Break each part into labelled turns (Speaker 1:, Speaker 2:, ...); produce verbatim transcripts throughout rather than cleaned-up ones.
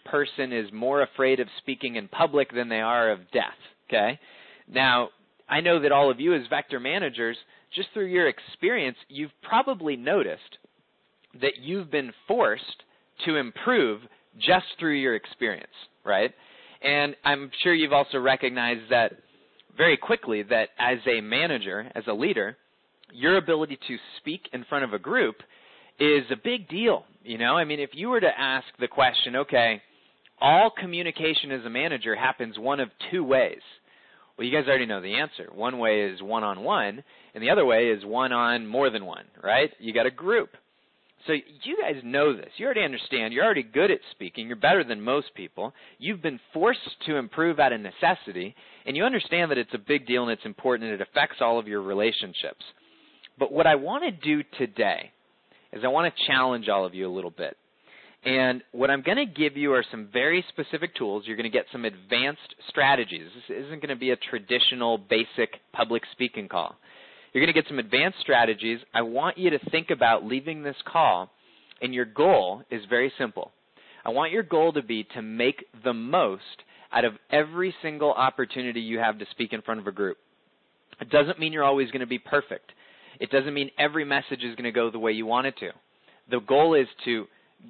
Speaker 1: person is more afraid of speaking in public than they are of death, okay? Now, I know that all of you as vector managers, just through your experience, you've probably noticed that you've been forced to improve just through your experience, right? And I'm sure you've also recognized that very quickly that as a manager, as a leader, your ability to speak in front of a group is a big deal, you know? I mean, if you were to ask the question, okay, all communication as a manager happens one of two ways. Well, you guys already know the answer. One way is one-on-one, and the other way is one on more than one, right? You got a group. So you guys know this. You already understand. You're already good at speaking. You're better than most people. You've been forced to improve out of necessity, and you understand that it's a big deal and it's important and it affects all of your relationships. But what I want to do today is I want to challenge all of you a little bit. And what I'm going to give you are some very specific tools. You're going to get some advanced strategies. This isn't going to be a traditional, basic public speaking call. You're going to get some advanced strategies. I want you to think about leaving this call, and your goal is very simple. I want your goal to be to make the most out of every single opportunity you have to speak in front of a group. It doesn't mean you're always going to be perfect. It doesn't mean every message is going to go the way you want it to. The goal is to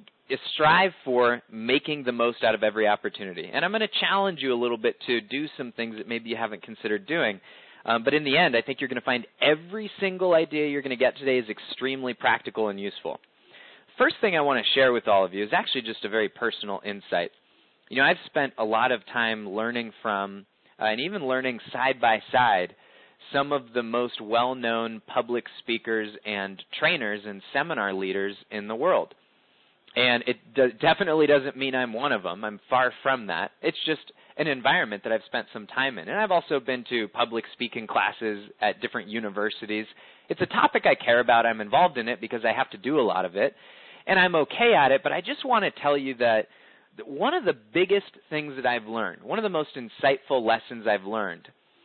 Speaker 1: strive for making the most out of every opportunity. And I'm going to challenge you a little bit to do some things that maybe you haven't considered doing. Um, but in the end, I think you're going to find every single idea you're going to get today is extremely practical and useful. First thing I want to share with all of you is actually just a very personal insight. You know, I've spent a lot of time learning from uh, and even learning side by side some of the most well-known public speakers and trainers and seminar leaders in the world. And it do- definitely doesn't mean I'm one of them. I'm far from that. It's just an environment that I've spent some time in. And I've also been to public speaking classes at different universities. It's a topic I care about. I'm involved in it because I have to do a lot of it. And I'm okay at it, but I just want to tell you that one of the biggest things that I've learned, one of the most insightful lessons I've learned,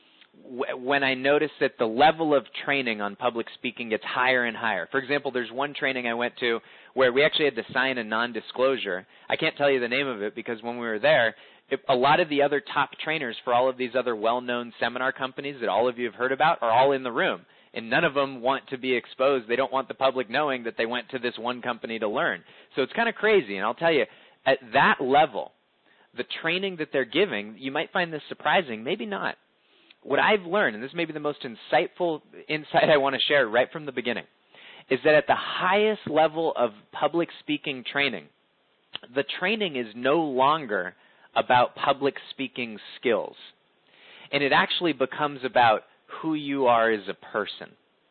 Speaker 1: when I notice that the level of training on public speaking gets higher and higher. For example, there's one training I went to where we actually had to sign a non-disclosure. I can't tell you the name of it because when we were there, it, a lot of the other top trainers for all of these other well-known seminar companies that all of you have heard about are all in the room. And none of them want to be exposed. They don't want the public knowing that they went to this one company to learn. So it's kind of crazy. And I'll tell you, at that level, the training that they're giving, you might find this surprising, maybe not. What I've learned, and this may be the most insightful insight I want to share right from the beginning, is that at the highest level of public speaking training, the training is no longer about public speaking skills. And it actually becomes about who you are as a person.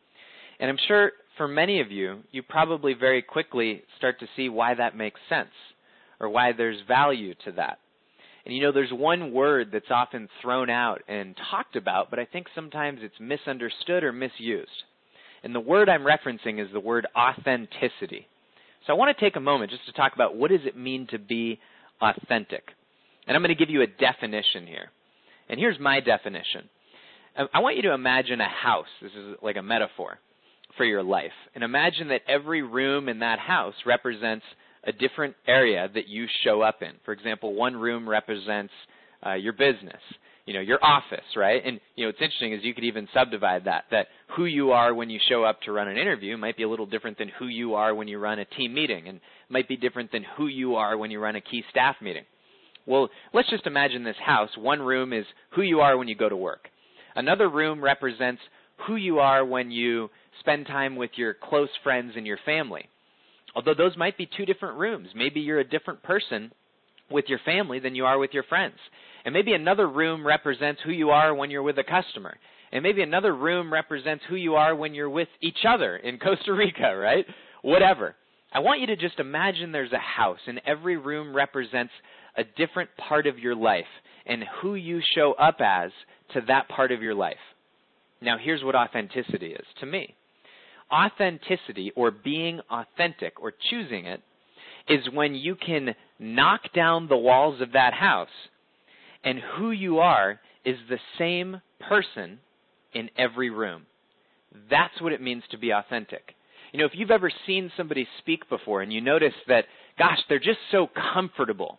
Speaker 1: And I'm sure for many of you, you probably very quickly start to see why that makes sense or why there's value to that. And, you know, there's one word that's often thrown out and talked about, but I think sometimes it's misunderstood or misused. And the word I'm referencing is the word authenticity. So I want to take a moment just to talk about what does it mean to be authentic. And I'm going to give you a definition here. And here's my definition. I want you to imagine a house. This is like a metaphor for your life. And imagine that every room in that house represents a different area that you show up in. For example, one room represents uh, your business, you know, your office, right? And, you know, what's interesting is you could even subdivide that, that who you are when you show up to run an interview might be a little different than who you are when you run a team meeting, and might be different than who you are when you run a key staff meeting. Well, let's just imagine this house. One room is who you are when you go to work. Another room represents who you are when you spend time with your close friends and your family. Although those might be two different rooms. Maybe you're a different person with your family than you are with your friends. And maybe another room represents who you are when you're with a customer. And maybe another room represents who you are when you're with each other in Costa Rica, right? Whatever. I want you to just imagine there's a house, and every room represents a different part of your life and who you show up as to that part of your life. Now, here's what authenticity is to me. Authenticity, or being authentic, or choosing it, is when you can knock down the walls of that house and who you are is the same person in every room. That's what it means to be authentic. You know, if you've ever seen somebody speak before and you notice that, gosh, they're just so comfortable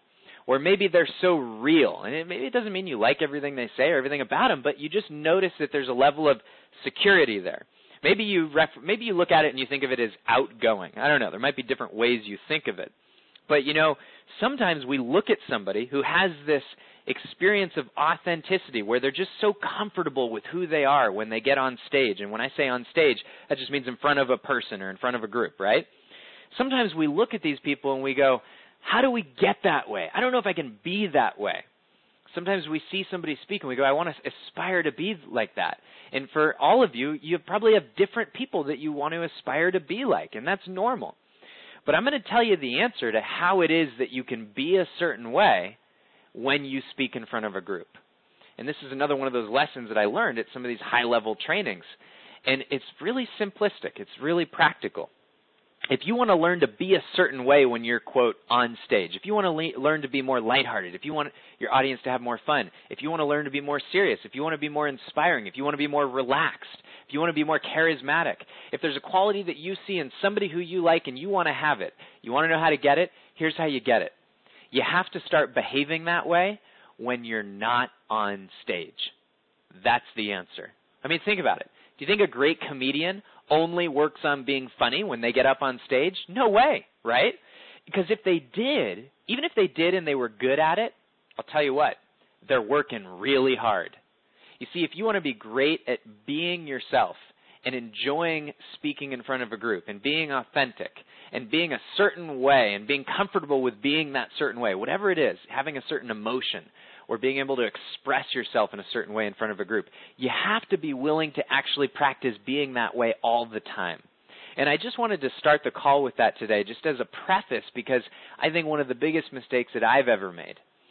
Speaker 1: Or maybe they're so real. And it, maybe it doesn't mean you like everything they say or everything about them, but you just notice that there's a level of security there. Maybe you ref- maybe you look at it and you think of it as outgoing. I don't know. There might be different ways you think of it. But, you know, sometimes we look at somebody who has this experience of authenticity where they're just so comfortable with who they are when they get on stage. And when I say on stage, that just means in front of a person or in front of a group, right? Sometimes we look at these people and we go, how do we get that way? I don't know if I can be that way. Sometimes we see somebody speak and we go, I want to aspire to be like that. And for all of you, you probably have different people that you want to aspire to be like, and that's normal. But I'm going to tell you the answer to how it is that you can be a certain way when you speak in front of a group. And this is another one of those lessons that I learned at some of these high-level trainings. And it's really simplistic. It's really practical. If you want to learn to be a certain way when you're, quote, on stage, if you want to le- learn to be more lighthearted, if you want your audience to have more fun, if you want to learn to be more serious, if you want to be more inspiring, if you want to be more relaxed, if you want to be more charismatic, if there's a quality that you see in somebody who you like and you want to have it, you want to know how to get it, here's how you get it. You have to start behaving that way when you're not on stage. That's the answer. I mean, think about it. Do you think a great comedian only works on being funny when they get up on stage? No way, right? Because if they did, even if they did and they were good at it, I'll tell you what, they're working really hard. You see, if you want to be great at being yourself and enjoying speaking in front of a group and being authentic and being a certain way and being comfortable with being that certain way, whatever it is, having a certain emotion or being able to express yourself in a certain way in front of a group, you have to be willing to actually practice being that way all the time. And I just wanted to start the call with that today just as a preface, because I think one of the biggest mistakes that I've ever made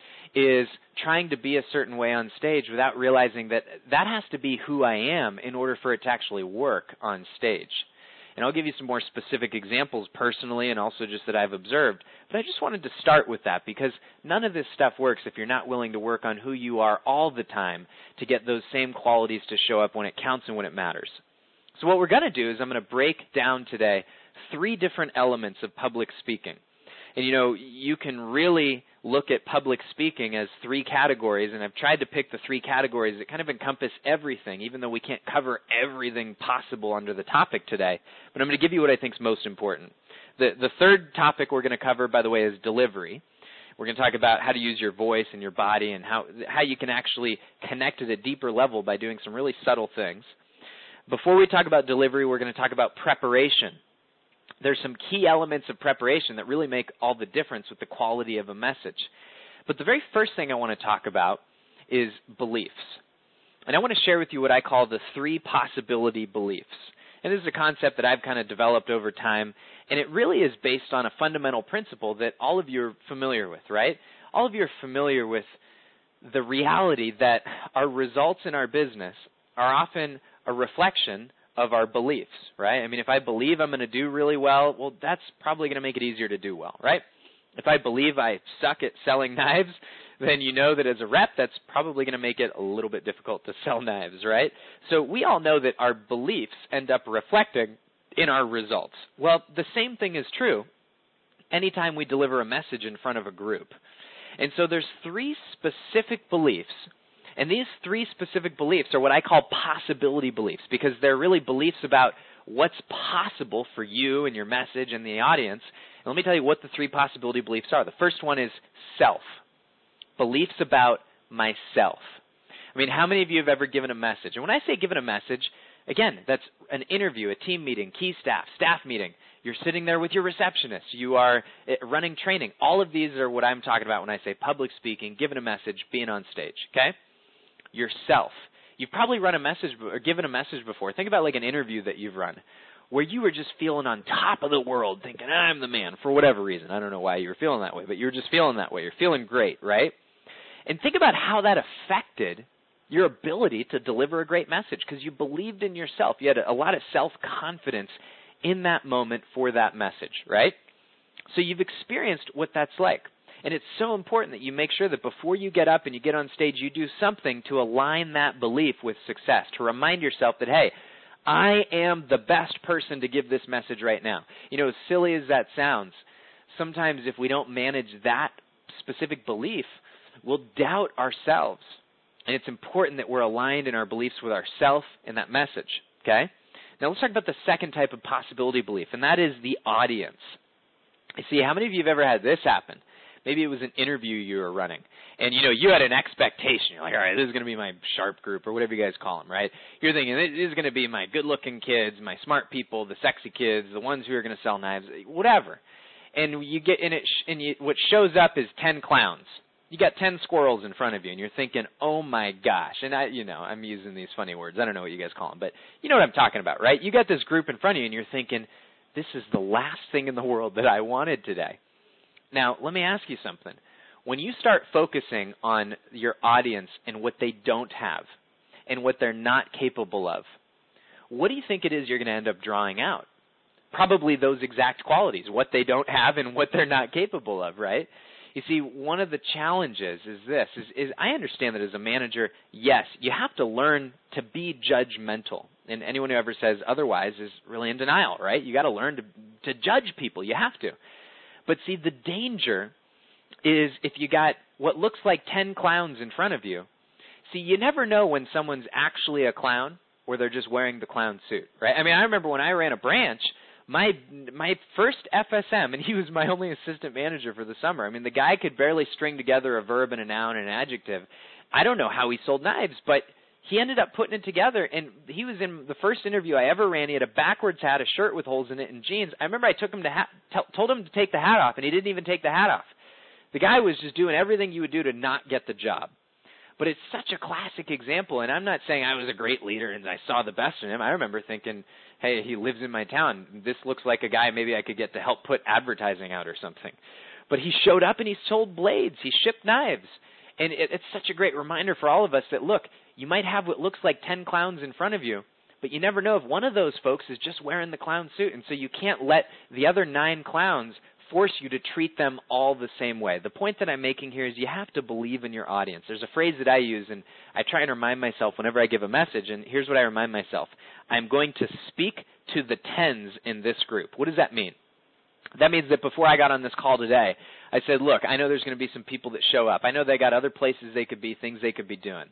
Speaker 1: is trying to be a certain way on stage without realizing that that has to be who I am in order for it to actually work on stage. And I'll give you some more specific examples personally and also just that I've observed. But I just wanted to start with that because none of this stuff works if you're not willing to work on who you are all the time to get those same qualities to show up when it counts and when it matters. So what we're going to do is I'm going to break down today three different elements of public speaking. And, you know, you can really look at public speaking as three categories, and I've tried to pick the three categories that kind of encompass everything, even though we can't cover everything possible under the topic today. But I'm going to give you what I think is most important. The, the third topic we're going to cover, by the way, is delivery. We're going to talk about how to use your voice and your body and how, how you can actually connect at a deeper level by doing some really subtle things. Before we talk about delivery, we're going to talk about preparation. There's some key elements of preparation that really make all the difference with the quality of a message. But the very first thing I want to talk about is beliefs. And I want to share with you what I call the three possibility beliefs. And this is a concept that I've kind of developed over time, and it really is based on a fundamental principle that all of you are familiar with, right? All of you are familiar with the reality that our results in our business are often a reflection of our beliefs, right? I mean, if I believe I'm going to do really well, well, that's probably going to make it easier to do well, right? If I believe I suck at selling knives, then you know that as a rep, that's probably going to make it a little bit difficult to sell knives, right? So we all know that our beliefs end up reflecting in our results. Well, the same thing is true anytime we deliver a message in front of a group. And so there's three specific beliefs. And these three specific beliefs are what I call possibility beliefs, because they're really beliefs about what's possible for you and your message and the audience. And let me tell you what the three possibility beliefs are. The first one is self, beliefs about myself. I mean, how many of you have ever given a message? And when I say given a message, again, that's an interview, a team meeting, key staff, staff meeting. You're sitting there with your receptionist. You are running training. All of these are what I'm talking about when I say public speaking, giving a message, being on stage, okay? Yourself. You've probably run a message or given a message before. Think about like an interview that you've run where you were just feeling on top of the world, thinking, I'm the man, for whatever reason. I don't know why you were feeling that way, but you were just feeling that way. You're feeling great, right? And think about how that affected your ability to deliver a great message because you believed in yourself. You had a lot of self-confidence in that moment for that message, right? So you've experienced what that's like. And it's so important that you make sure that before you get up and you get on stage, you do something to align that belief with success, to remind yourself that, hey, I am the best person to give this message right now. You know, as silly as that sounds, sometimes if we don't manage that specific belief, we'll doubt ourselves. And it's important that we're aligned in our beliefs with ourself and that message, okay? Now let's talk about the second type of possibility belief, and that is the audience. You see, how many of you have ever had this happen? Maybe it was an interview you were running, and, you know, you had an expectation. You're like, all right, this is going to be my sharp group or whatever you guys call them, right? You're thinking, this is going to be my good-looking kids, my smart people, the sexy kids, the ones who are going to sell knives, whatever. And you get in it, and you, what shows up is ten clowns. You got ten squirrels in front of you, and you're thinking, oh, my gosh. And, I, you know, I'm using these funny words. I don't know what you guys call them, but you know what I'm talking about, right? You got this group in front of you, and you're thinking, this is the last thing in the world that I wanted today. Now, let me ask you something. When you start focusing on your audience and what they don't have and what they're not capable of, what do you think it is you're going to end up drawing out? Probably those exact qualities, what they don't have and what they're not capable of, right? You see, one of the challenges is this, is, is I understand that as a manager, yes, you have to learn to be judgmental. And anyone who ever says otherwise is really in denial, right? You got to learn to to judge people. You have to. But see, the danger is if you got what looks like ten clowns in front of you. See, you never know when someone's actually a clown or they're just wearing the clown suit, right? I mean, I remember when I ran a branch, my my first F S M, and he was my only assistant manager for the summer. I mean, the guy could barely string together a verb and a noun and an adjective. I don't know how he sold knives, but he ended up putting it together, and he was in the first interview I ever ran. He had a backwards hat, a shirt with holes in it, and jeans. I remember I took him to ha- t- told him to take the hat off, and he didn't even take the hat off. The guy was just doing everything you would do to not get the job. But it's such a classic example, and I'm not saying I was a great leader and I saw the best in him. I remember thinking, hey, he lives in my town. This looks like a guy maybe I could get to help put advertising out or something. But he showed up and he sold blades. He shipped knives. And it, it's such a great reminder for all of us that, look, you might have what looks like ten clowns in front of you, but you never know if one of those folks is just wearing the clown suit. And so you can't let the other nine clowns force you to treat them all the same way. The point that I'm making here is you have to believe in your audience. There's a phrase that I use, and I try and remind myself whenever I give a message, and here's what I remind myself. I'm going to speak to the tens in this group. What does that mean? That means that before I got on this call today, I said, look, I know there's going to be some people that show up. I know they got other places they could be, things they could be doing.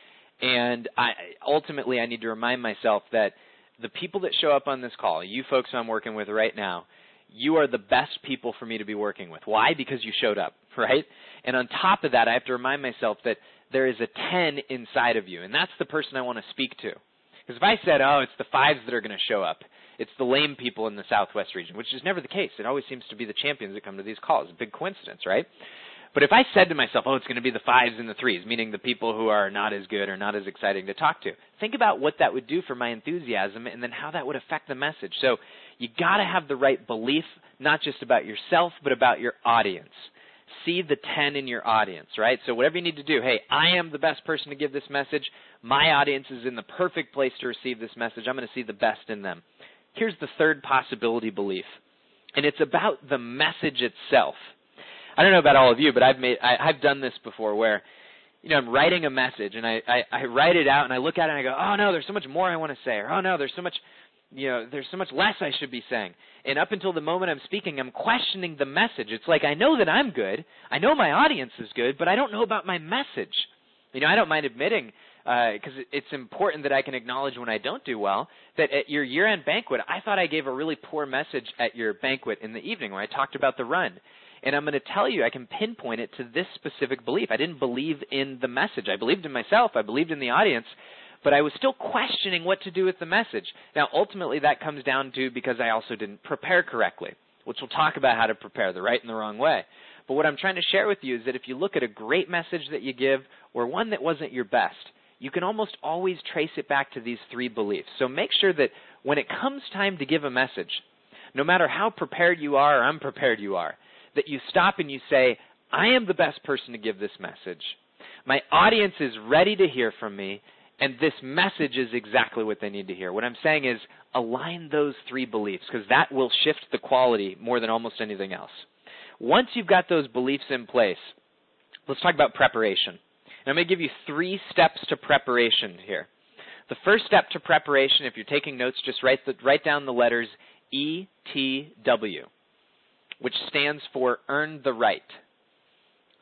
Speaker 1: And I, ultimately, I need to remind myself that the people that show up on this call, you folks who I'm working with right now, you are the best people for me to be working with. Why? Because you showed up, right? And on top of that, I have to remind myself that there is a ten inside of you, and that's the person I want to speak to. Because if I said, oh, it's the fives that are going to show up, it's the lame people in the Southwest region, which is never the case. It always seems to be the champions that come to these calls. A big coincidence, right? But if I said to myself, oh, it's going to be the fives and the threes, meaning the people who are not as good or not as exciting to talk to, think about what that would do for my enthusiasm and then how that would affect the message. So you got to have the right belief, not just about yourself, but about your audience. See the ten in your audience, right? So whatever you need to do, hey, I am the best person to give this message. My audience is in the perfect place to receive this message. I'm going to see the best in them. Here's the third possibility belief, and it's about the message itself. I don't know about all of you, but I've made I, I've done this before where, you know, I'm writing a message and I, I, I write it out and I look at it and I go, oh no, there's so much more I want to say, or oh no, there's so much, you know, there's so much less I should be saying. And up until the moment I'm speaking, I'm questioning the message. It's like I know that I'm good, I know my audience is good, but I don't know about my message. You know, I don't mind admitting, because uh, it's important that I can acknowledge when I don't do well, that at your year-end banquet, I thought I gave a really poor message at your banquet in the evening where I talked about the run. And I'm going to tell you, I can pinpoint it to this specific belief. I didn't believe in the message. I believed in myself. I believed in the audience. But I was still questioning what to do with the message. Now, ultimately, that comes down to because I also didn't prepare correctly, which we'll talk about how to prepare the right and the wrong way. But what I'm trying to share with you is that if you look at a great message that you give or one that wasn't your best, you can almost always trace it back to these three beliefs. So make sure that when it comes time to give a message, no matter how prepared you are or unprepared you are, that you stop and you say, I am the best person to give this message. My audience is ready to hear from me, and this message is exactly what they need to hear. What I'm saying is align those three beliefs, because that will shift the quality more than almost anything else. Once you've got those beliefs in place, let's talk about preparation. And I'm going to give you three steps to preparation here. The first step to preparation, if you're taking notes, just write, the, write down the letters E T W. Which stands for earn the right.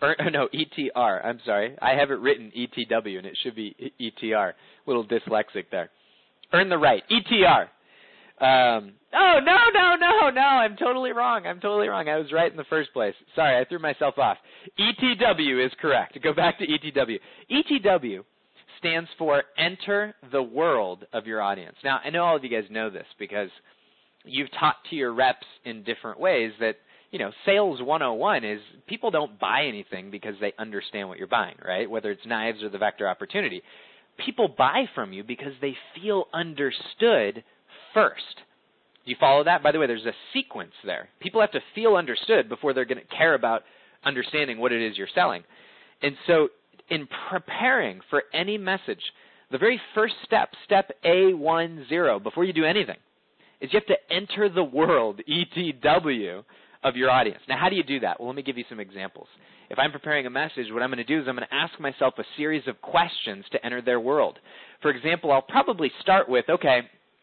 Speaker 1: Or, no, E T R. I'm sorry. I have it written E T W, and it should be E T R. Little dyslexic there. Earn the right. E T R. Um, oh, no, no, no, no. I'm totally wrong. I'm totally wrong. I was right in the first place. Sorry, I threw myself off. E T W is correct. Go back to E T W. E T W stands for enter the world of your audience. Now, I know all of you guys know this because you've taught to your reps in different ways that, you know, sales one oh one is people don't buy anything because they understand what you're buying, right? Whether it's knives or the Vector Opportunity. People buy from you because they feel understood first. Do you follow that? By the way, there's a sequence there. People have to feel understood before they're going to care about understanding what it is you're selling. And so in preparing for any message, the very first step, step A one zero, before you do anything, is you have to enter the world, E T W, of your audience. Now, how do you do that? Well, let me give you some examples. If I'm preparing a message, what I'm going to do is I'm going to ask myself a series of questions to enter their world. For example, I'll probably start with, okay,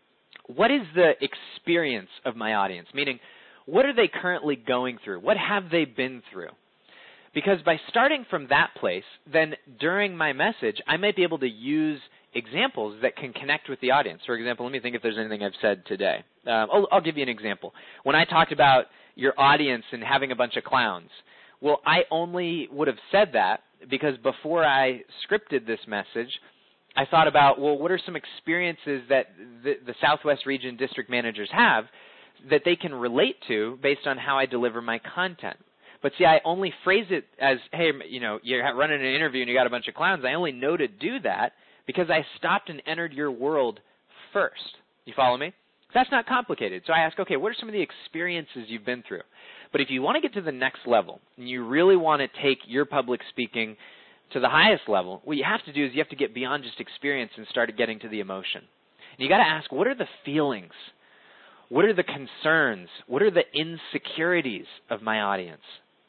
Speaker 1: what is the experience of my audience? Meaning, what are they currently going through? What have they been through? Because by starting from that place, then during my message, I might be able to use examples that can connect with the audience. For example, let me think if there's anything I've said today. Um, I'll, I'll give you an example. When I talked about your audience and having a bunch of clowns, well, I only would have said that because before I scripted this message, I thought about, well, what are some experiences that the, the Southwest Region district managers have that they can relate to based on how I deliver my content? But see, I only phrase it as, hey, you know, you're running an interview and you got a bunch of clowns. I only know to do that because I stopped and entered your world first. You follow me? That's not complicated. So I ask, okay, what are some of the experiences you've been through? But if you want to get to the next level and you really want to take your public speaking to the highest level, what you have to do is you have to get beyond just experience and start getting to the emotion. And you got to ask, what are the feelings? What are the concerns? What are the insecurities of my audience?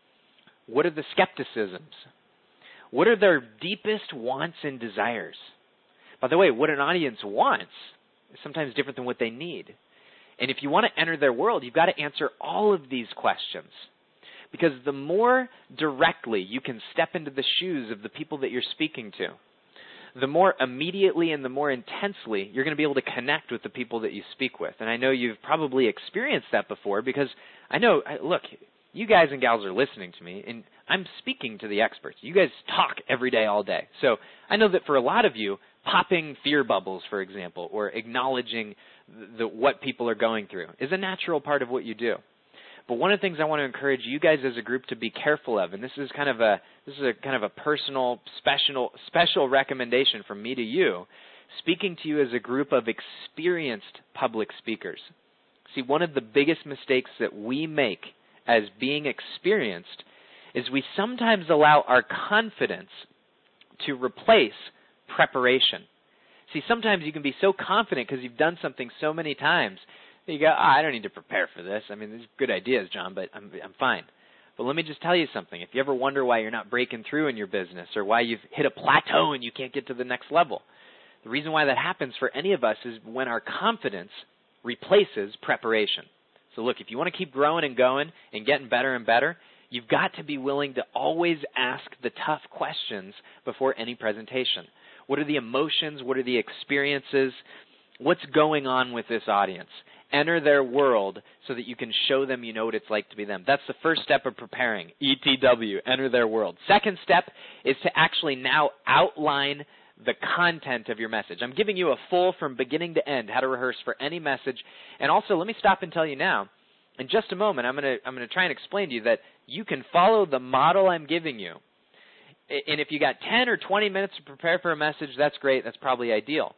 Speaker 1: What are the skepticisms? What are their deepest wants and desires? By the way, what an audience wants is sometimes different than what they need. And if you want to enter their world, you've got to answer all of these questions. Because the more directly you can step into the shoes of the people that you're speaking to, the more immediately and the more intensely you're going to be able to connect with the people that you speak with. And I know you've probably experienced that before because I know, look, you guys and gals are listening to me, and I'm speaking to the experts. You guys talk every day, all day. So I know that for a lot of you, popping fear bubbles, for example, or acknowledging the, what people are going through is a natural part of what you do. But one of the things I want to encourage you guys as a group to be careful of, and this is kind of a this is a kind of a personal, special, special recommendation from me to you, speaking to you as a group of experienced public speakers. See, one of the biggest mistakes that we make as being experienced is we sometimes allow our confidence to replace preparation. See, sometimes you can be so confident because you've done something so many times that you go, oh, I don't need to prepare for this. I mean, these are good ideas, John, but I'm, I'm fine. But let me just tell you something. If you ever wonder why you're not breaking through in your business or why you've hit a plateau and you can't get to the next level, the reason why that happens for any of us is when our confidence replaces preparation. So look, if you want to keep growing and going and getting better and better, you've got to be willing to always ask the tough questions before any presentation. What are the emotions? What are the experiences? What's going on with this audience? Enter their world so that you can show them you know what it's like to be them. That's the first step of preparing, E T W, enter their world. Second step is to actually now outline the content of your message. I'm giving you a full from beginning to end how to rehearse for any message. And also, let me stop and tell you now, in just a moment, I'm going to I'm going to try and explain to you that you can follow the model I'm giving you. And if you got ten or twenty minutes to prepare for a message, that's great. That's probably ideal.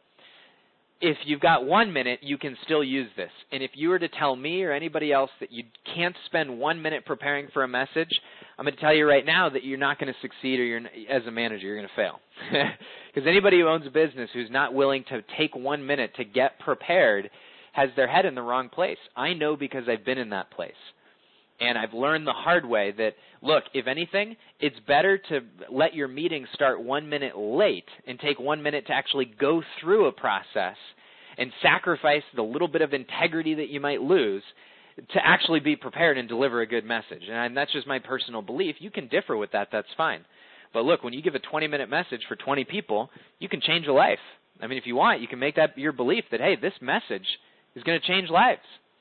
Speaker 1: If you've got one minute, you can still use this. And if you were to tell me or anybody else that you can't spend one minute preparing for a message, I'm going to tell you right now that you're not going to succeed, or you're, as a manager, you're going to fail. Because anybody who owns a business who's not willing to take one minute to get prepared has their head in the wrong place. I know because I've been in that place. And I've learned the hard way that, look, if anything, it's better to let your meeting start one minute late and take one minute to actually go through a process and sacrifice the little bit of integrity that you might lose to actually be prepared and deliver a good message. And that's just my personal belief. You can differ with that. That's fine. But look, when you give a twenty-minute message for twenty people, you can change a life. I mean, if you want, you can make that your belief that, hey, this message is going to change lives.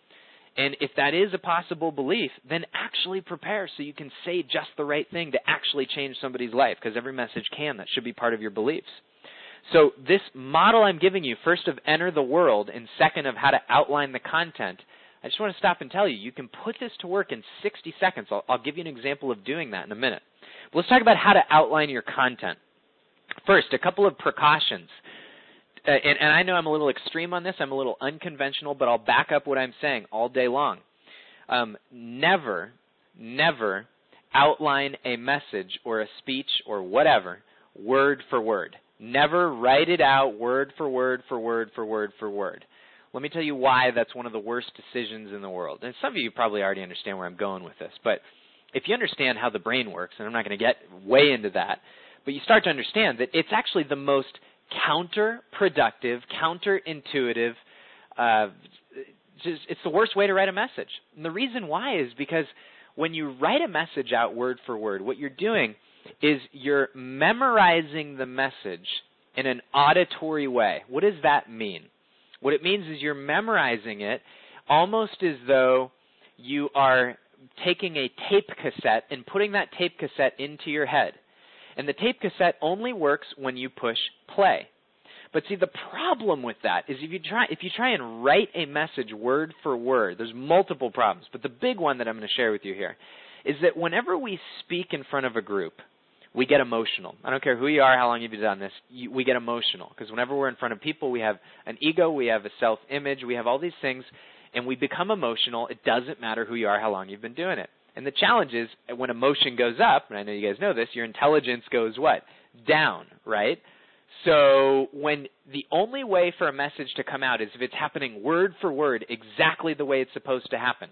Speaker 1: And if that is a possible belief, then actually prepare so you can say just the right thing to actually change somebody's life, because every message can. That should be part of your beliefs. So this model I'm giving you, first of enter the world, and second of how to outline the content, I just want to stop and tell you, you can put this to work in sixty seconds. I'll, I'll give you an example of doing that in a minute. But let's talk about how to outline your content. First, a couple of precautions. Uh, and, and I know I'm a little extreme on this. I'm a little unconventional, but I'll back up what I'm saying all day long. Um, never, never outline a message or a speech or whatever word for word. Never write it out word for word for word for word for word. Let me tell you why that's one of the worst decisions in the world. And some of you probably already understand where I'm going with this, but if you understand how the brain works, and I'm not going to get way into that, but you start to understand that it's actually the most counterproductive, counterintuitive, uh, just, it's the worst way to write a message. And the reason why is because when you write a message out word for word, what you're doing is you're memorizing the message in an auditory way. What does that mean? What it means is you're memorizing it almost as though you are taking a tape cassette and putting that tape cassette into your head. And the tape cassette only works when you push play. But see, the problem with that is if you try if you try and write a message word for word, there's multiple problems. But the big one that I'm going to share with you here is that whenever we speak in front of a group, we get emotional. I don't care who you are, how long you've done this, you, we get emotional. Because whenever we're in front of people, we have an ego, we have a self-image, we have all these things, and we become emotional. It doesn't matter who you are, how long you've been doing it. And the challenge is when emotion goes up, and I know you guys know this, your intelligence goes what? Down, right? So when the only way for a message to come out is if it's happening word for word exactly the way it's supposed to happen,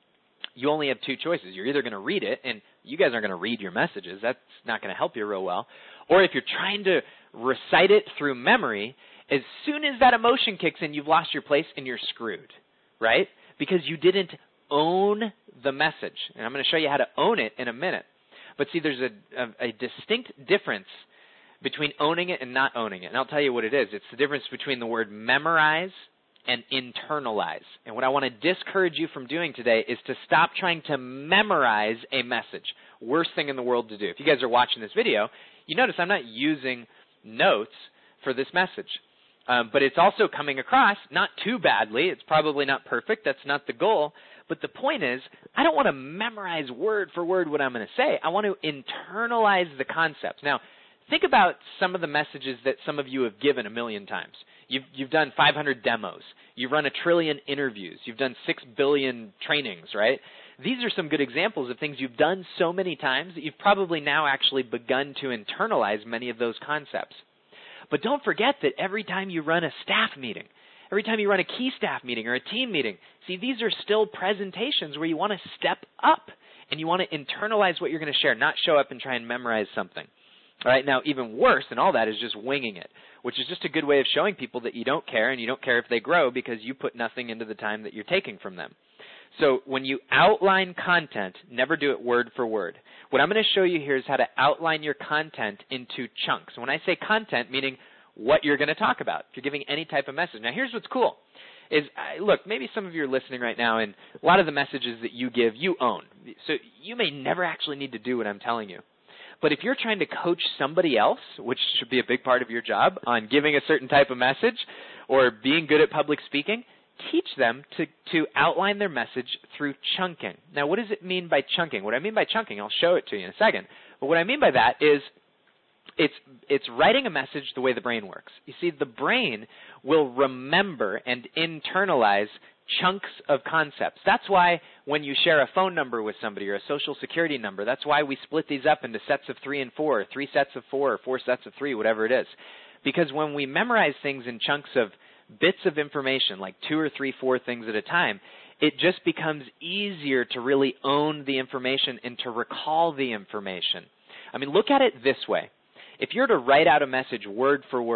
Speaker 1: you only have two choices. You're either going to read it, and you guys aren't going to read your messages. That's not going to help you real well. Or if you're trying to recite it through memory, as soon as that emotion kicks in, you've lost your place and you're screwed, right? Because you didn't own the message. And I'm going to show you how to own it in a minute. But see, there's a, a, a distinct difference between owning it and not owning it. And I'll tell you what it is. It's the difference between the word memorize and internalize. And what I want to discourage you from doing today is to stop trying to memorize a message. Worst thing in the world to do. If you guys are watching this video, you notice I'm not using notes for this message. Um, but it's also coming across not too badly. It's probably not perfect. That's not the goal. But the point is, I don't want to memorize word for word what I'm going to say. I want to internalize the concepts. Now, think about some of the messages that some of you have given a million times. You've, you've done five hundred demos. You've run a trillion interviews. You've done six billion trainings, right? These are some good examples of things you've done so many times that you've probably now actually begun to internalize many of those concepts. But don't forget that every time you run a staff meeting, every time you run a key staff meeting or a team meeting, see, these are still presentations where you want to step up and you want to internalize what you're going to share, not show up and try and memorize something. All right, now even worse than all that is just winging it, which is just a good way of showing people that you don't care and you don't care if they grow because you put nothing into the time that you're taking from them. So when you outline content, never do it word for word. What I'm going to show you here is how to outline your content into chunks. When I say content, meaning what you're going to talk about, if you're giving any type of message. Now here's what's cool. Is uh, look, maybe some of you are listening right now and a lot of the messages that you give, you own. So you may never actually need to do what I'm telling you. But if you're trying to coach somebody else, which should be a big part of your job, on giving a certain type of message or being good at public speaking, teach them to, to outline their message through chunking. Now, what does it mean by chunking? What I mean by chunking, I'll show it to you in a second. But what I mean by that is it's it's writing a message the way the brain works. You see, the brain will remember and internalize chunks of concepts. That's why when you share a phone number with somebody or a social security number, that's why we split these up into sets of three and four, or three sets of four, or four sets of three, whatever it is. Because when we memorize things in chunks of bits of information, like two or three, four things at a time, it just becomes easier to really own the information and to recall the information. I mean, look at it this way. If you're to write out a message word for word,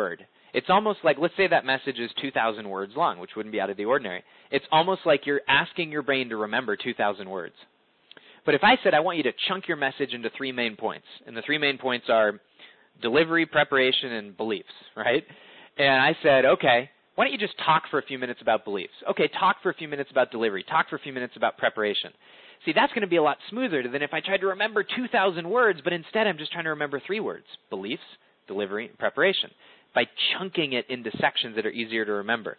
Speaker 1: It's almost like, let's say that message is two thousand words long, which wouldn't be out of the ordinary. It's almost like you're asking your brain to remember two thousand words. But if I said I want you to chunk your message into three main points, and the three main points are delivery, preparation, and beliefs, right? And I said, okay, why don't you just talk for a few minutes about beliefs? Okay, talk for a few minutes about delivery. Talk for a few minutes about preparation. See, that's going to be a lot smoother than if I tried to remember two thousand words, but instead I'm just trying to remember three words: beliefs, delivery, and preparation, by chunking it into sections that are easier to remember.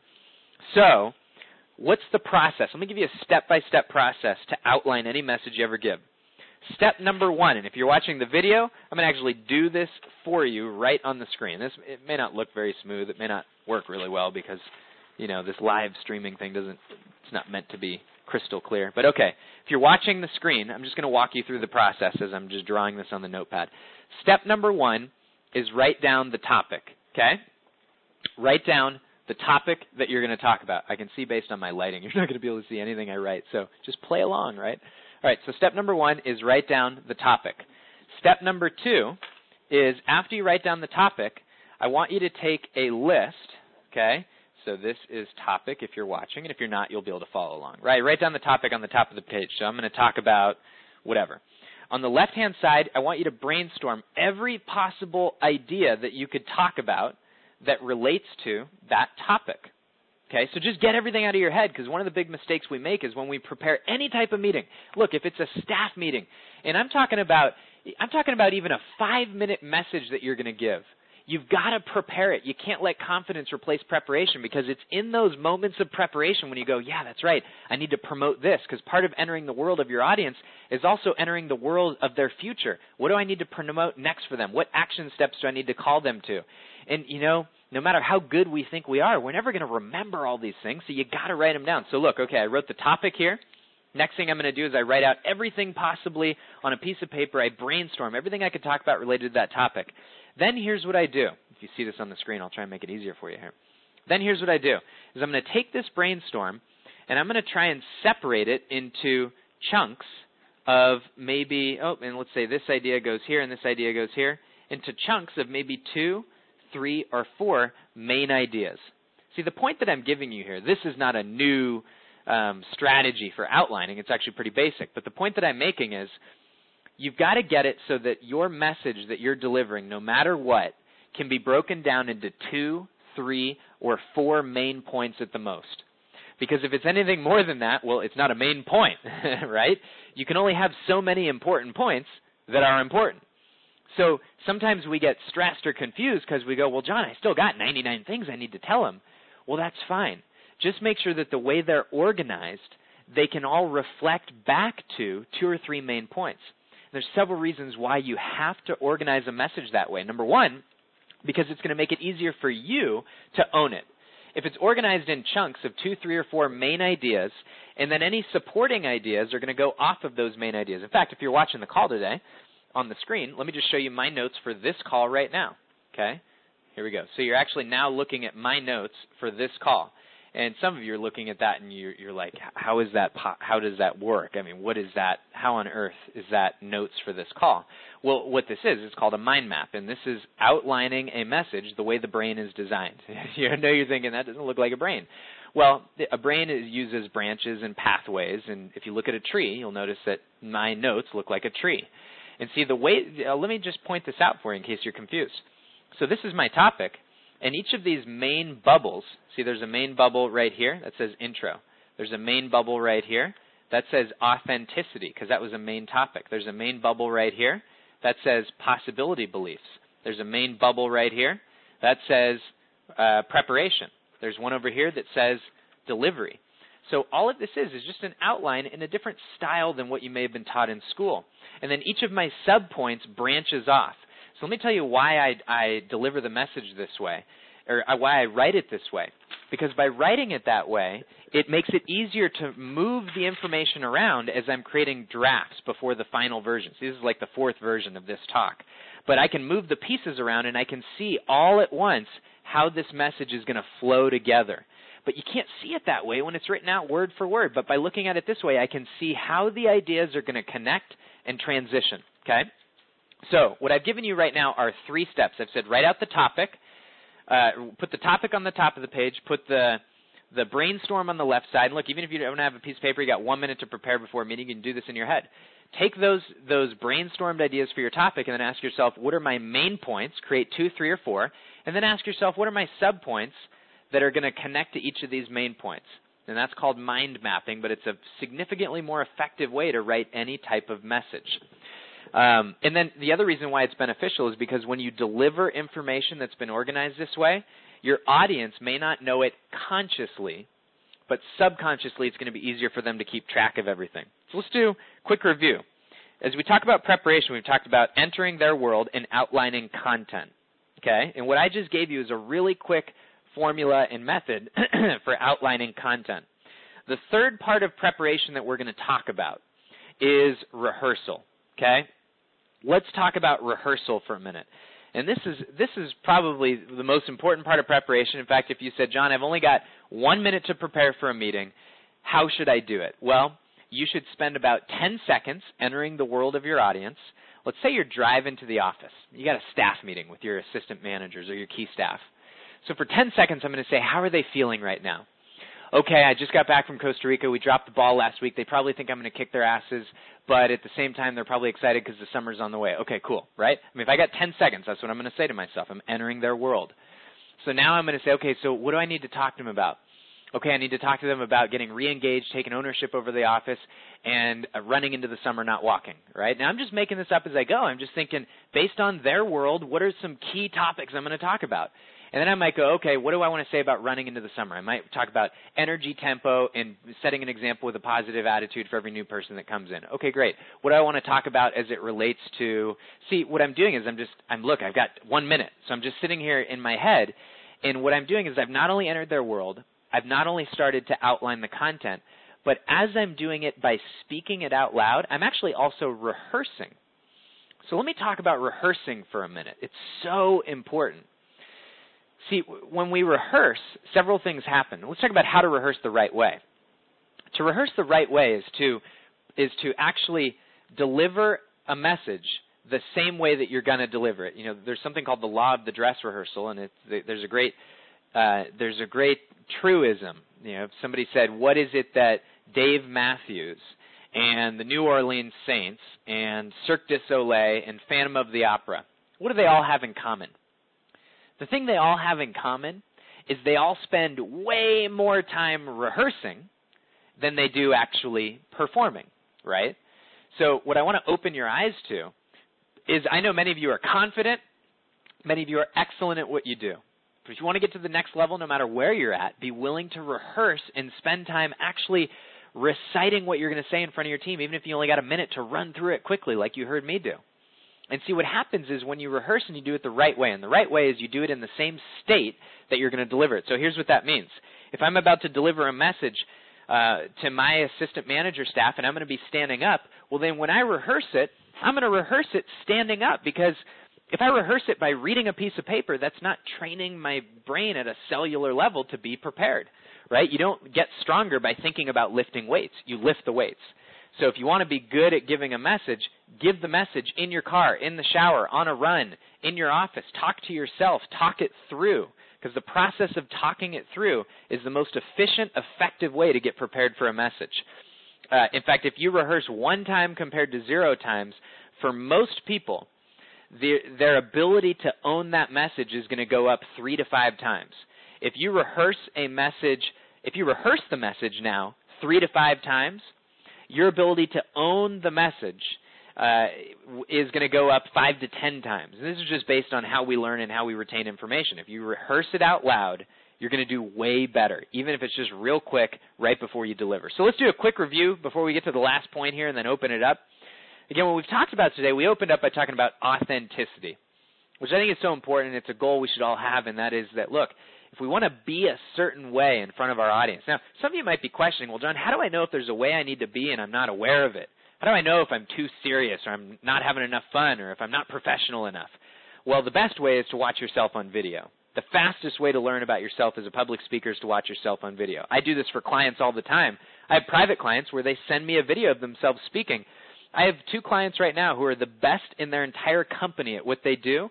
Speaker 1: So what's the process? Let me give you a step-by-step process to outline any message you ever give. Step number one, and if you're watching the video, I'm going to actually do this for you right on the screen. This, it may not look very smooth. It may not work really well because, you know, this live streaming thing doesn't, it's not meant to be crystal clear. But okay, if you're watching the screen, I'm just going to walk you through the process as I'm just drawing this on the notepad. Step number one is write down the topic, okay? Write down the topic that you're going to talk about. I can see based on my lighting, you're not going to be able to see anything I write, so just play along, right? All right, so step number one is write down the topic. Step number two is after you write down the topic, I want you to take a list, okay? So this is topic if you're watching, and if you're not, you'll be able to follow along, right? Write down the topic on the top of the page. So I'm going to talk about whatever. On the left-hand side, I want you to brainstorm every possible idea that you could talk about that relates to that topic. Okay, so just get everything out of your head, because one of the big mistakes we make is when we prepare any type of meeting. Look, if it's a staff meeting, and I'm talking about, I'm talking about even a five-minute message that you're going to give, you've got to prepare it. You can't let confidence replace preparation, because it's in those moments of preparation when you go, yeah, that's right, I need to promote this, because part of entering the world of your audience is also entering the world of their future. What do I need to promote next for them? What action steps do I need to call them to? And, you know, no matter how good we think we are, we're never going to remember all these things, so you got to write them down. So look, okay, I wrote the topic here. Next thing I'm going to do is I write out everything possibly on a piece of paper. I brainstorm everything I could talk about related to that topic. Then here's what I do. If you see this on the screen, I'll try and make it easier for you here. Then here's what I do, is I'm going to take this brainstorm, and I'm going to try and separate it into chunks of maybe, oh, and let's say this idea goes here and this idea goes here, into chunks of maybe two, three, or four main ideas. See, the point that I'm giving you here, this is not a new um, strategy for outlining. It's actually pretty basic. But the point that I'm making is you've got to get it so that your message that you're delivering, no matter what, can be broken down into two, three, or four main points at the most. Because if it's anything more than that, well, it's not a main point, right? You can only have so many important points that are important. So sometimes we get stressed or confused because we go, well, John, I still got ninety-nine things I need to tell him. Well, that's fine. Just make sure that the way they're organized, they can all reflect back to two or three main points. There's several reasons why you have to organize a message that way. Number one, because it's going to make it easier for you to own it. If it's organized in chunks of two, three, or four main ideas, and then any supporting ideas are going to go off of those main ideas. In fact, if you're watching the call today, on the screen, let me just show you my notes for this call right now, okay? Here we go. So you're actually now looking at my notes for this call. And some of you are looking at that and you're, you're like, how is that, how does that work? I mean, what is that, how on earth is that notes for this call? Well, what this is, it's called a mind map, and this is outlining a message the way the brain is designed. You know, you're thinking, that doesn't look like a brain. Well, a brain is, uses branches and pathways, and if you look at a tree, you'll notice that my notes look like a tree. And see, the way, uh, let me just point this out for you in case you're confused. So this is my topic, and each of these main bubbles, see there's a main bubble right here that says intro. There's a main bubble right here that says authenticity, because that was a main topic. There's a main bubble right here that says possibility beliefs. There's a main bubble right here that says uh, preparation. There's one over here that says delivery. So all of this is is just an outline in a different style than what you may have been taught in school. And then each of my subpoints branches off. So let me tell you why I, I deliver the message this way, or why I write it this way. Because by writing it that way, it makes it easier to move the information around as I'm creating drafts before the final version. So this is like the fourth version of this talk. But I can move the pieces around and I can see all at once how this message is going to flow together. But you can't see it that way when it's written out word for word. But by looking at it this way, I can see how the ideas are going to connect and transition, okay? So what I've given you right now are three steps. I've said write out the topic, uh, put the topic on the top of the page, put the the brainstorm on the left side. And look, even if you don't have a piece of paper, you got one minute to prepare before a meeting, you can do this in your head. Take those those brainstormed ideas for your topic and then ask yourself, what are my main points? Create two, three, or four. And then ask yourself, what are my sub-points that are going to connect to each of these main points? And that's called mind mapping, but it's a significantly more effective way to write any type of message. Um, and then the other reason why it's beneficial is because when you deliver information that's been organized this way, your audience may not know it consciously, but subconsciously it's going to be easier for them to keep track of everything. So let's do a quick review. As we talk about preparation, we've talked about entering their world and outlining content. Okay? And what I just gave you is a really quick formula and method for outlining content. The third part of preparation that we're going to talk about is rehearsal. Okay? Let's talk about rehearsal for a minute. And this is this is probably the most important part of preparation. In fact, if you said, John, I've only got one minute to prepare for a meeting, how should I do it? Well, you should spend about ten seconds entering the world of your audience. Let's say you're driving to the office. You got a staff meeting with your assistant managers or your key staff. So for ten seconds, I'm going to say, how are they feeling right now? Okay, I just got back from Costa Rica. We dropped the ball last week. They probably think I'm going to kick their asses, but at the same time, they're probably excited because the summer's on the way. Okay, cool, right? I mean, if I got ten seconds, that's what I'm going to say to myself. I'm entering their world. So now I'm going to say, okay, so what do I need to talk to them about? Okay, I need to talk to them about getting re-engaged, taking ownership over the office, and uh, running into the summer not walking, right? Now, I'm just making this up as I go. I'm just thinking, based on their world, what are some key topics I'm going to talk about? And then I might go, okay, what do I want to say about running into the summer? I might talk about energy, tempo, and setting an example with a positive attitude for every new person that comes in. Okay, great. What do I want to talk about as it relates to – see, what I'm doing is I'm just – I'm look, I've got one minute. So I'm just sitting here in my head, and what I'm doing is I've not only entered their world, I've not only started to outline the content, but as I'm doing it by speaking it out loud, I'm actually also rehearsing. So let me talk about rehearsing for a minute. It's so important. See, when we rehearse, several things happen. Let's talk about how to rehearse the right way. To rehearse the right way is to is to actually deliver a message the same way that you're going to deliver it. You know, there's something called the law of the dress rehearsal, and it's, there's a great uh, there's a great truism. You know, if somebody said, "What is it that Dave Matthews and the New Orleans Saints and Cirque du Soleil and Phantom of the Opera, what do they all have in common?" The thing they all have in common is they all spend way more time rehearsing than they do actually performing, right? So what I want to open your eyes to is I know many of you are confident, many of you are excellent at what you do. But if you want to get to the next level, no matter where you're at, be willing to rehearse and spend time actually reciting what you're going to say in front of your team, even if you only got a minute to run through it quickly like you heard me do. And see, what happens is when you rehearse and you do it the right way, and the right way is you do it in the same state that you're going to deliver it. So here's what that means. If I'm about to deliver a message uh, to my assistant manager staff and I'm going to be standing up, well, then when I rehearse it, I'm going to rehearse it standing up, because if I rehearse it by reading a piece of paper, that's not training my brain at a cellular level to be prepared, right? You don't get stronger by thinking about lifting weights. You lift the weights. So if you want to be good at giving a message, give the message in your car, in the shower, on a run, in your office. Talk to yourself. Talk it through, because the process of talking it through is the most efficient, effective way to get prepared for a message. Uh, in fact, if you rehearse one time compared to zero times, for most people, the, their ability to own that message is going to go up three to five times. If you rehearse a message, if you rehearse the message now three to five times, your ability to own the message uh, is going to go up five to ten times. And this is just based on how we learn and how we retain information. If you rehearse it out loud, you're going to do way better, even if it's just real quick right before you deliver. So let's do a quick review before we get to the last point here and then open it up. Again, what we've talked about today, we opened up by talking about authenticity, which I think is so important. It's a goal we should all have, and that is that, look, if we want to be a certain way in front of our audience. Now, some of you might be questioning, well, John, how do I know if there's a way I need to be and I'm not aware of it? How do I know if I'm too serious or I'm not having enough fun or if I'm not professional enough? Well, the best way is to watch yourself on video. The fastest way to learn about yourself as a public speaker is to watch yourself on video. I do this for clients all the time. I have private clients where they send me a video of themselves speaking. I have two clients right now who are the best in their entire company at what they do,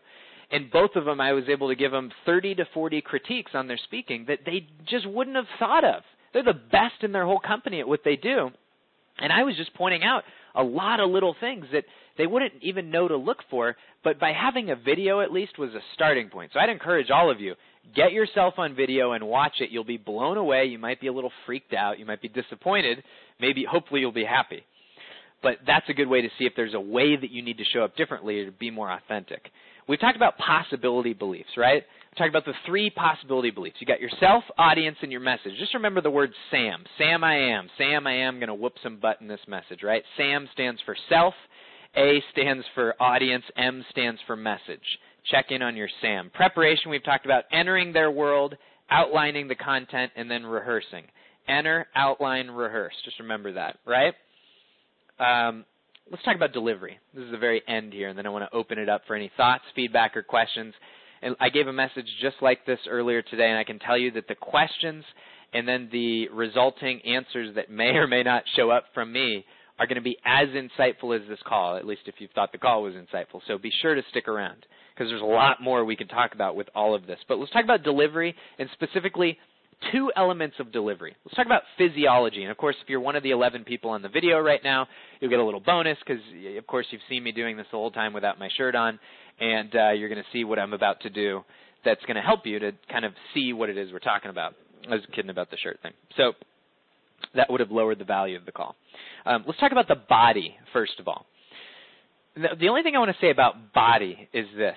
Speaker 1: And both of them, I was able to give them thirty to forty critiques on their speaking that they just wouldn't have thought of. They're the best in their whole company at what they do. And I was just pointing out a lot of little things that they wouldn't even know to look for, but by having a video at least was a starting point. So I'd encourage all of you, get yourself on video and watch it. You'll be blown away. You might be a little freaked out. You might be disappointed. Maybe, hopefully you'll be happy. But that's a good way to see if there's a way that you need to show up differently to be more authentic. We've talked about possibility beliefs, right? We talked about the three possibility beliefs. You got yourself, audience, and your message. Just remember the word SAM. Sam I am. Sam I am going to whoop some butt in this message, right? SAM stands for self. A stands for audience. M stands for message. Check in on your SAM. Preparation, we've talked about entering their world, outlining the content, and then rehearsing. Enter, outline, rehearse. Just remember that, right? Um, let's talk about delivery. This is the very end here, and then I want to open it up for any thoughts, feedback, or questions. And I gave a message just like this earlier today, and I can tell you that the questions and then the resulting answers that may or may not show up from me are going to be as insightful as this call, at least if you thought the call was insightful. So be sure to stick around because there's a lot more we can talk about with all of this. But let's talk about delivery and specifically two elements of delivery. Let's talk about physiology. And, of course, if you're one of the eleven people on the video right now, you'll get a little bonus because, of course, you've seen me doing this the whole time without my shirt on, and uh, you're going to see what I'm about to do that's going to help you to kind of see what it is we're talking about. I was kidding about the shirt thing. So that would have lowered the value of the call. Um, let's talk about the body, first of all. The, the only thing I want to say about body is this.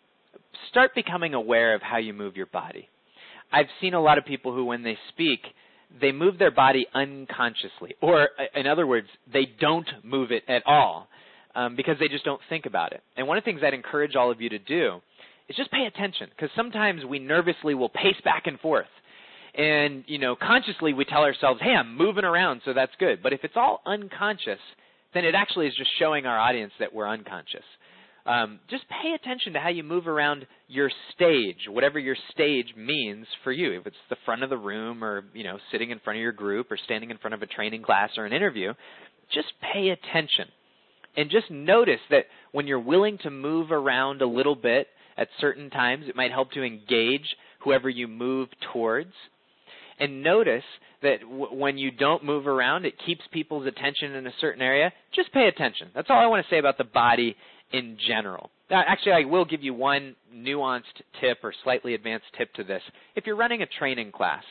Speaker 1: Start becoming aware of how you move your body. I've seen a lot of people who, when they speak, they move their body unconsciously. Or, in other words, they don't move it at all um, because they just don't think about it. And one of the things I'd encourage all of you to do is just pay attention, because sometimes we nervously will pace back and forth. And, you know, consciously we tell ourselves, hey, I'm moving around, so that's good. But if it's all unconscious, then it actually is just showing our audience that we're unconscious. Um, just pay attention to how you move around your stage, whatever your stage means for you. If it's the front of the room or, you know, sitting in front of your group or standing in front of a training class or an interview, just pay attention. And just notice that when you're willing to move around a little bit at certain times, it might help to engage whoever you move towards. And notice that w- when you don't move around, it keeps people's attention in a certain area. Just pay attention. That's all I want to say about the body in general. Now, actually, I will give you one nuanced tip or slightly advanced tip to this. If you're running a training class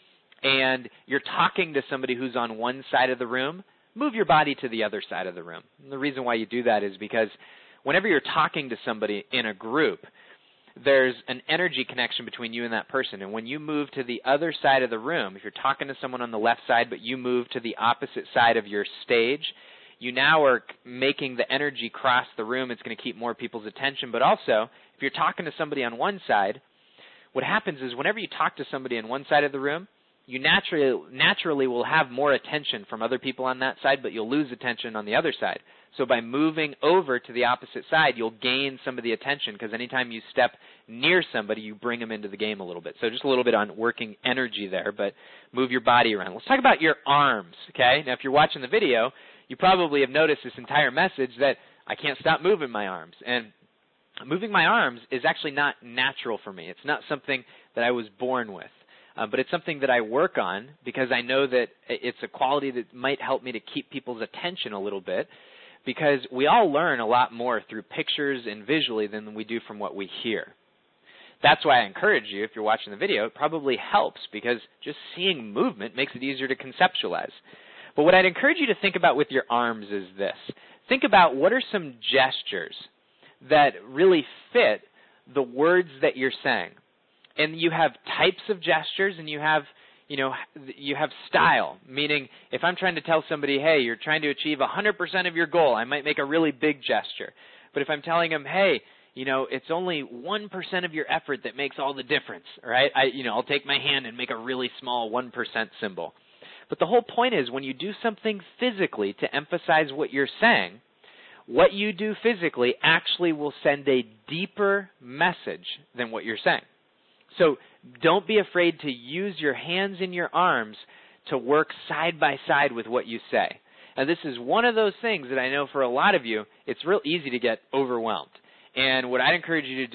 Speaker 1: and you're talking to somebody who's on one side of the room, move your body to the other side of the room. And the reason why you do that is because whenever you're talking to somebody in a group, there's an energy connection between you and that person. And when you move to the other side of the room, if you're talking to someone on the left side but you move to the opposite side of your stage, you now are making the energy cross the room. It's going to keep more people's attention. But also, if you're talking to somebody on one side, what happens is whenever you talk to somebody on one side of the room, you naturally naturally will have more attention from other people on that side, but you'll lose attention on the other side. So by moving over to the opposite side, you'll gain some of the attention, because anytime you step near somebody, you bring them into the game a little bit. So just a little bit on working energy there, but move your body around. Let's talk about your arms, okay? Now, if you're watching the video, you probably have noticed this entire message that I can't stop moving my arms. And moving my arms is actually not natural for me. It's not something that I was born with. Uh, but it's something that I work on because I know that it's a quality that might help me to keep people's attention a little bit, because we all learn a lot more through pictures and visually than we do from what we hear. That's why I encourage you, if you're watching the video, it probably helps, because just seeing movement makes it easier to conceptualize. But what I'd encourage you to think about with your arms is this. Think about what are some gestures that really fit the words that you're saying. And you have types of gestures, and you have, you know, you have style, meaning if I'm trying to tell somebody, hey, you're trying to achieve one hundred percent of your goal, I might make a really big gesture. But if I'm telling them, hey, you know, it's only one percent of your effort that makes all the difference, right? I, you know, I'll take my hand and make a really small one percent symbol. But the whole point is, when you do something physically to emphasize what you're saying, what you do physically actually will send a deeper message than what you're saying. So don't be afraid to use your hands and your arms to work side by side with what you say. And this is one of those things that I know for a lot of you, it's real easy to get overwhelmed. And what I'd encourage you to do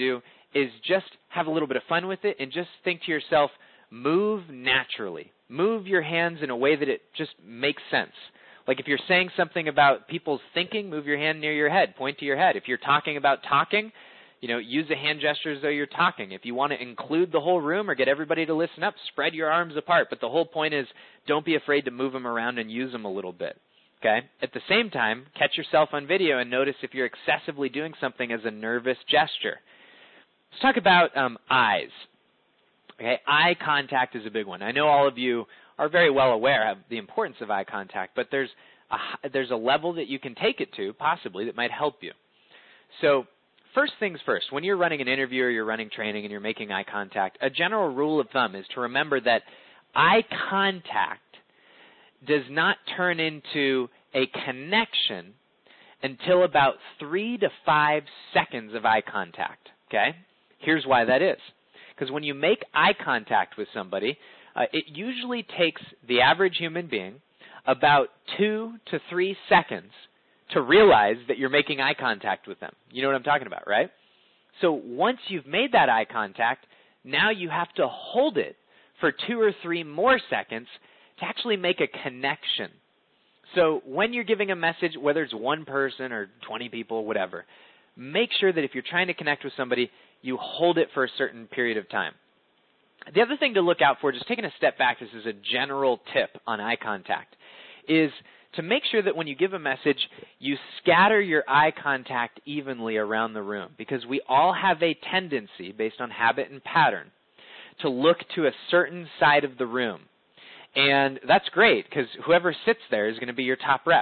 Speaker 1: is just have a little bit of fun with it and just think to yourself, move naturally. Move your hands in a way that it just makes sense. Like if you're saying something about people's thinking, move your hand near your head, point to your head. If you're talking about talking, you know, use a hand gesture as though you're talking. If you want to include the whole room or get everybody to listen up, spread your arms apart. But the whole point is don't be afraid to move them around and use them a little bit. Okay? At the same time, catch yourself on video and notice if you're excessively doing something as a nervous gesture. Let's talk about um, eyes. Okay, eye contact is a big one. I know all of you are very well aware of the importance of eye contact, but there's a, there's a level that you can take it to, possibly, that might help you. So first things first, when you're running an interview or you're running training and you're making eye contact, a general rule of thumb is to remember that eye contact does not turn into a connection until about three to five seconds of eye contact, okay? Here's why that is. Because when you make eye contact with somebody, uh, it usually takes the average human being about two to three seconds to realize that you're making eye contact with them. You know what I'm talking about, right? So once you've made that eye contact, now you have to hold it for two or three more seconds to actually make a connection. So when you're giving a message, whether it's one person or twenty people, whatever, make sure that if you're trying to connect with somebody, you hold it for a certain period of time. The other thing to look out for, just taking a step back, this is a general tip on eye contact, is to make sure that when you give a message, you scatter your eye contact evenly around the room, because we all have a tendency, based on habit and pattern, to look to a certain side of the room. And that's great, because whoever sits there is going to be your top rep.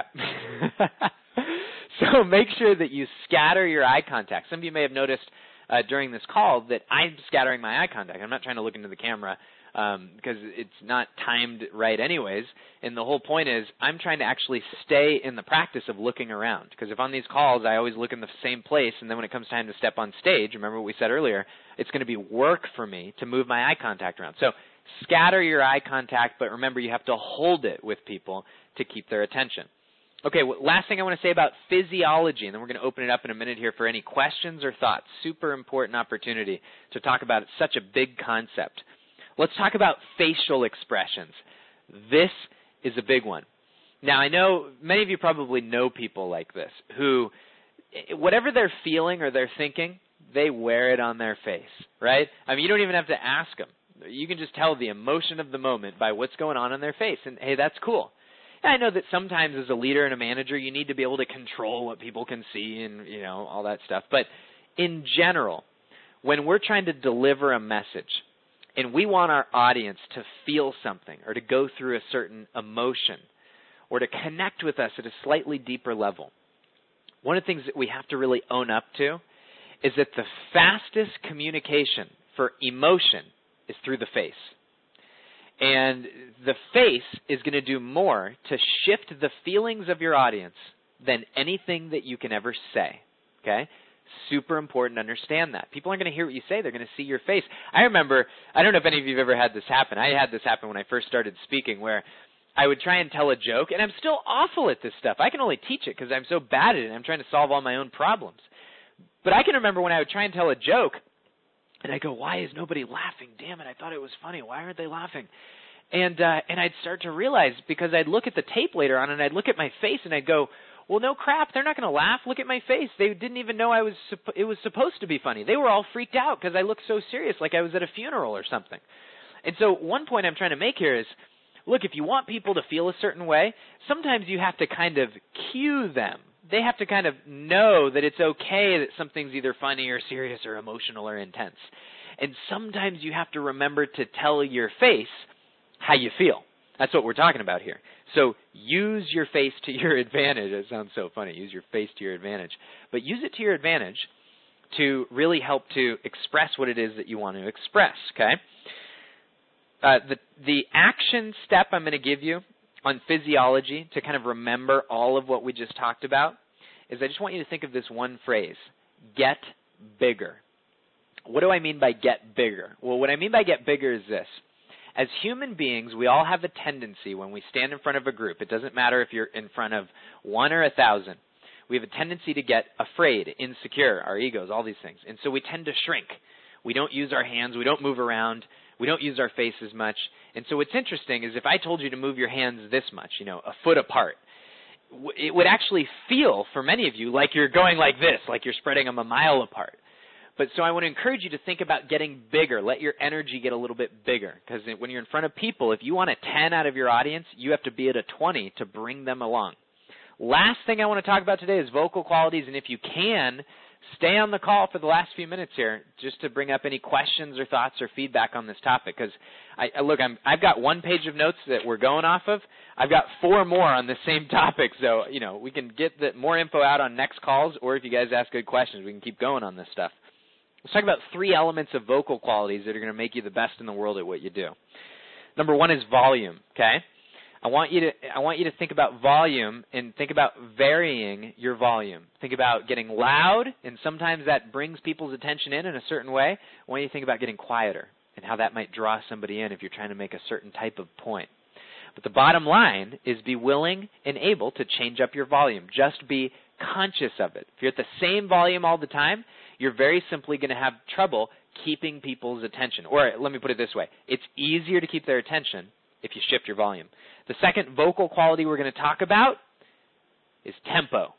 Speaker 1: So make sure that you scatter your eye contact. Some of you may have noticed uh, during this call that I'm scattering my eye contact. I'm not trying to look into the camera um, because it's not timed right anyways. And the whole point is I'm trying to actually stay in the practice of looking around. Because if on these calls I always look in the same place, and then when it comes time to step on stage, remember what we said earlier, it's going to be work for me to move my eye contact around. So scatter your eye contact, but remember you have to hold it with people to keep their attention. Okay, well, last thing I want to say about physiology, and then we're going to open it up in a minute here for any questions or thoughts. Super important opportunity to talk about such a big concept. Let's talk about facial expressions. This is a big one. Now, I know many of you probably know people like this who, whatever they're feeling or they're thinking, they wear it on their face, right? I mean, you don't even have to ask them. You can just tell the emotion of the moment by what's going on in their face, and hey, that's cool. And I know that sometimes as a leader and a manager, you need to be able to control what people can see and, you know, all that stuff. But in general, when we're trying to deliver a message and we want our audience to feel something or to go through a certain emotion or to connect with us at a slightly deeper level, one of the things that we have to really own up to is that the fastest communication for emotion is through the face. And the face is going to do more to shift the feelings of your audience than anything that you can ever say, okay? Super important to understand that. People aren't going to hear what you say. They're going to see your face. I remember, I don't know if any of you have ever had this happen. I had this happen when I first started speaking where I would try and tell a joke, and I'm still awful at this stuff. I can only teach it because I'm so bad at it. I'm trying to solve all my own problems. But I can remember when I would try and tell a joke, and I go, why is nobody laughing? Damn it, I thought it was funny. Why aren't they laughing? And uh, and I'd start to realize, because I'd look at the tape later on and I'd look at my face and I'd go, well, no crap, they're not going to laugh. Look at my face. They didn't even know I was supp- it was supposed to be funny. They were all freaked out because I looked so serious, like I was at a funeral or something. And so one point I'm trying to make here is, look, if you want people to feel a certain way, sometimes you have to kind of cue them. They have to kind of know that it's okay that something's either funny or serious or emotional or intense. And sometimes you have to remember to tell your face how you feel. That's what we're talking about here. So use your face to your advantage. It sounds so funny. Use your face to your advantage. But use it to your advantage to really help to express what it is that you want to express, okay? Uh, the, the action step I'm going to give you on physiology to kind of remember all of what we just talked about is I just want you to think of this one phrase, get bigger. What do I mean by get bigger? Well, what I mean by get bigger is this. As human beings, we all have a tendency when we stand in front of a group, it doesn't matter if you're in front of one or a thousand, we have a tendency to get afraid, insecure, our egos, all these things. And so we tend to shrink. We don't use our hands. We don't move around. We don't use our face as much. And so what's interesting is if I told you to move your hands this much, you know, a foot apart, it would actually feel for many of you like you're going like this, like you're spreading them a mile apart. But so I want to encourage you to think about getting bigger. Let your energy get a little bit bigger. Because when you're in front of people, if you want a ten out of your audience, you have to be at a twenty to bring them along. Last thing I want to talk about today is vocal qualities. And if you can, stay on the call for the last few minutes here just to bring up any questions or thoughts or feedback on this topic. Because, I, I, look, I'm, I've got one page of notes that we're going off of. I've got four more on the same topic. So, you know, we can get the, more info out on next calls, or if you guys ask good questions, we can keep going on this stuff. Let's talk about three elements of vocal qualities that are going to make you the best in the world at what you do. Number one is volume, okay? I want you to I want you to think about volume and think about varying your volume. Think about getting loud, and sometimes that brings people's attention in in a certain way. I want you to think about getting quieter and how that might draw somebody in if you're trying to make a certain type of point. But the bottom line is be willing and able to change up your volume. Just be conscious of it. If you're at the same volume all the time, you're very simply going to have trouble keeping people's attention. Or let me put it this way. It's easier to keep their attention if you shift your volume. The second vocal quality we're going to talk about is tempo.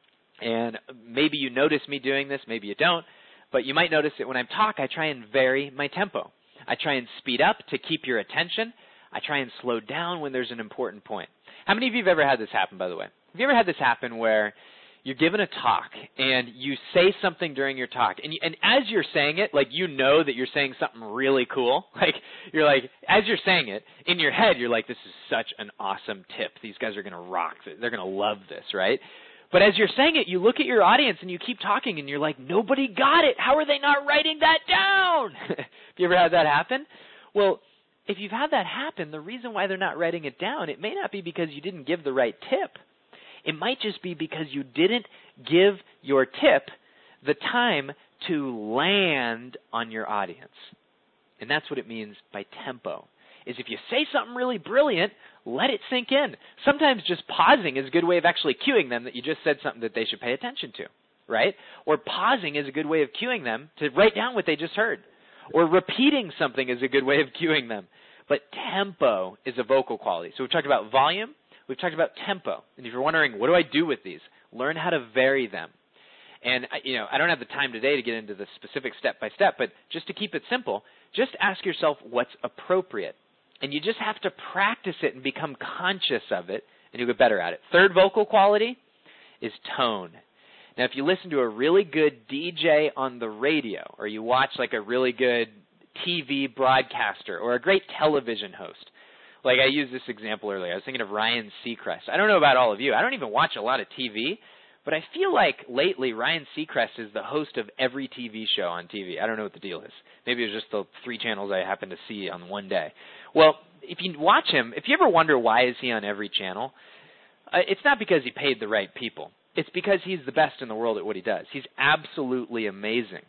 Speaker 1: And maybe you notice me doing this, maybe you don't, but you might notice that when I talk, I try and vary my tempo. I try and speed up to keep your attention. I try and slow down when there's an important point. How many of you have ever had this happen, by the way? Have you ever had this happen where you're given a talk and you say something during your talk, and, you, and as you're saying it, like you know that you're saying something really cool. Like you're like, as you're saying it, in your head, you're like, this is such an awesome tip. These guys are going to rock. They're going to love this, right? But as you're saying it, you look at your audience and you keep talking and you're like, nobody got it. How are they not writing that down? Have you ever had that happen? Well, if you've had that happen, the reason why they're not writing it down, it may not be because you didn't give the right tip. It might just be because you didn't give your tip the time to land on your audience. And that's what it means by tempo, is if you say something really brilliant, let it sink in. Sometimes just pausing is a good way of actually cueing them that you just said something that they should pay attention to, right? Or pausing is a good way of cueing them to write down what they just heard. Or repeating something is a good way of cueing them. But tempo is a vocal quality. So we've talked about volume. We've talked about tempo. And if you're wondering, what do I do with these? Learn how to vary them. And, you know, I don't have the time today to get into the specific step-by-step, but just to keep it simple, just ask yourself what's appropriate. And you just have to practice it and become conscious of it, and you'll get better at it. Third vocal quality is tone. Now, if you listen to a really good D J on the radio, or you watch like a really good T V broadcaster, or a great television host, like I used this example earlier. I was thinking of Ryan Seacrest. I don't know about all of you. I don't even watch a lot of T V, but I feel like lately Ryan Seacrest is the host of every T V show on T V. I don't know what the deal is. Maybe it's just the three channels I happen to see on one day. Well, if you watch him, if you ever wonder why is he on every channel, uh, it's not because he paid the right people. It's because he's the best in the world at what he does. He's absolutely amazing.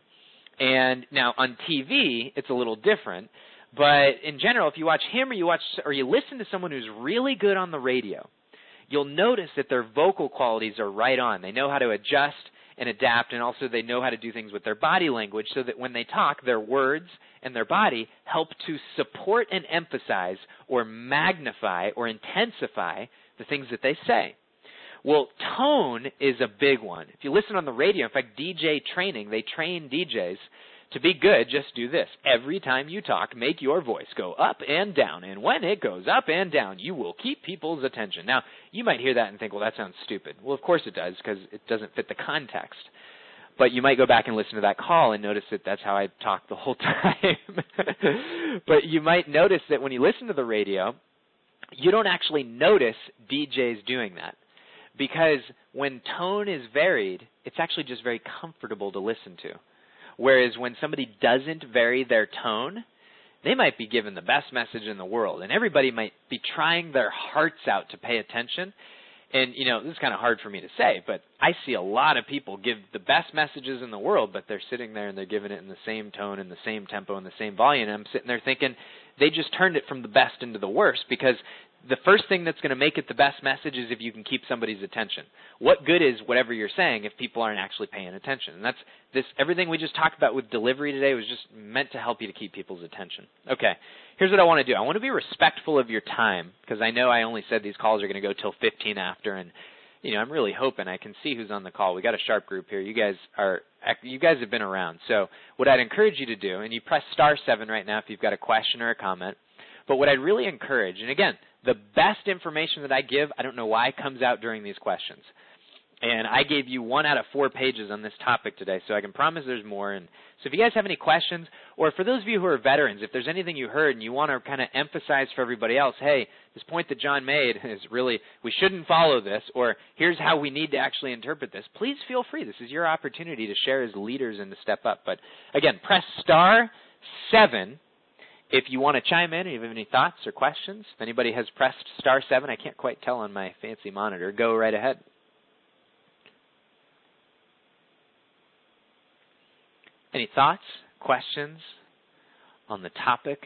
Speaker 1: And now on T V, it's a little different. But in general, if you watch him or you watch or you listen to someone who's really good on the radio, you'll notice that their vocal qualities are right on. They know how to adjust and adapt, and also they know how to do things with their body language so that when they talk, their words and their body help to support and emphasize or magnify or intensify the things that they say. Well, tone is a big one. If you listen on the radio, in fact, D J training, they train D Js to be good, just do this. Every time you talk, make your voice go up and down. And when it goes up and down, you will keep people's attention. Now, you might hear that and think, well, that sounds stupid. Well, of course it does, because it doesn't fit the context. But you might go back and listen to that call and notice that that's how I talk the whole time. But you might notice that when you listen to the radio, you don't actually notice D Js doing that. Because when tone is varied, it's actually just very comfortable to listen to. Whereas when somebody doesn't vary their tone, they might be given the best message in the world. And everybody might be trying their hearts out to pay attention. And, you know, this is kind of hard for me to say, but I see a lot of people give the best messages in the world, but they're sitting there and they're giving it in the same tone, in the same tempo, in the same volume. And I'm sitting there thinking they just turned it from the best into the worst because the first thing that's going to make it the best message is if you can keep somebody's attention. What good is whatever you're saying if people aren't actually paying attention? And that's this. Everything we just talked about with delivery today was just meant to help you to keep people's attention. Okay, here's what I want to do. I want to be respectful of your time because I know I only said these calls are going to go till fifteen after, and you know I'm really hoping I can see who's on the call. We got a sharp group here. You guys are you guys have been around. So what I'd encourage you to do, and you press star seven right now if you've got a question or a comment. But what I'd really encourage, and again, the best information that I give, I don't know why, comes out during these questions. And I gave you one out of four pages on this topic today, so I can promise there's more. And so if you guys have any questions, or for those of you who are veterans, if there's anything you heard and you want to kind of emphasize for everybody else, hey, this point that John made is really, we shouldn't follow this, or here's how we need to actually interpret this, please feel free. This is your opportunity to share as leaders and to step up. But again, press star seven. If you want to chime in, or you have any thoughts or questions, if anybody has pressed star seven, I can't quite tell on my fancy monitor, go right ahead. Any thoughts, questions on the topic?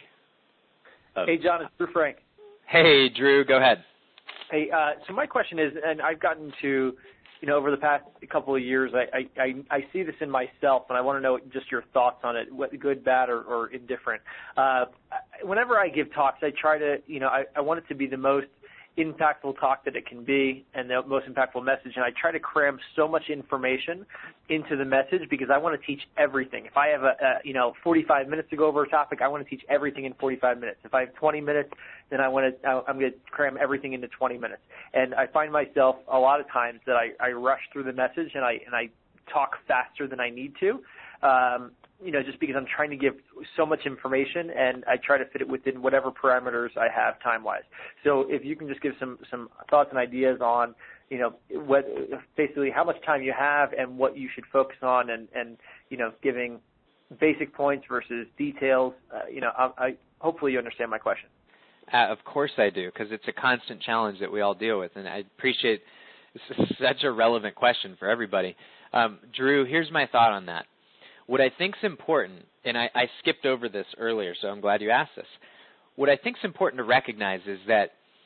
Speaker 1: Of
Speaker 2: hey, John, it's Drew Frank.
Speaker 1: Hey, Drew, go ahead.
Speaker 2: Hey, uh, so my question is, and I've gotten to, you know, over the past couple of years, I, I, I see this in myself, and I want to know just your thoughts on it, what, good, bad, or, or indifferent. Uh, whenever I give talks, I try to, you know, I, I want it to be the most impactful talk that it can be and the most impactful message, and I try to cram so much information into the message because I want to teach everything. If I have, a, a you know, forty-five minutes to go over a topic, I want to teach everything in forty-five minutes. If I have twenty minutes, then I want to, I'm going to cram everything into twenty minutes. And I find myself a lot of times that I, I rush through the message and I and I talk faster than I need to. Um, you know, just because I'm trying to give so much information and I try to fit it within whatever parameters I have time-wise. So if you can just give some, some thoughts and ideas on, you know, what, basically how much time you have and what you should focus on and, and you know, giving basic points versus details, uh, you know, I, I hopefully you understand my question.
Speaker 1: Uh, of course I do, because it's a constant challenge that we all deal with, and I appreciate this is such a relevant question for everybody. Um, Drew, here's my thought on that. What I think is important, and I, I skipped over this earlier, so I'm glad you asked this. What I think is important to recognize is that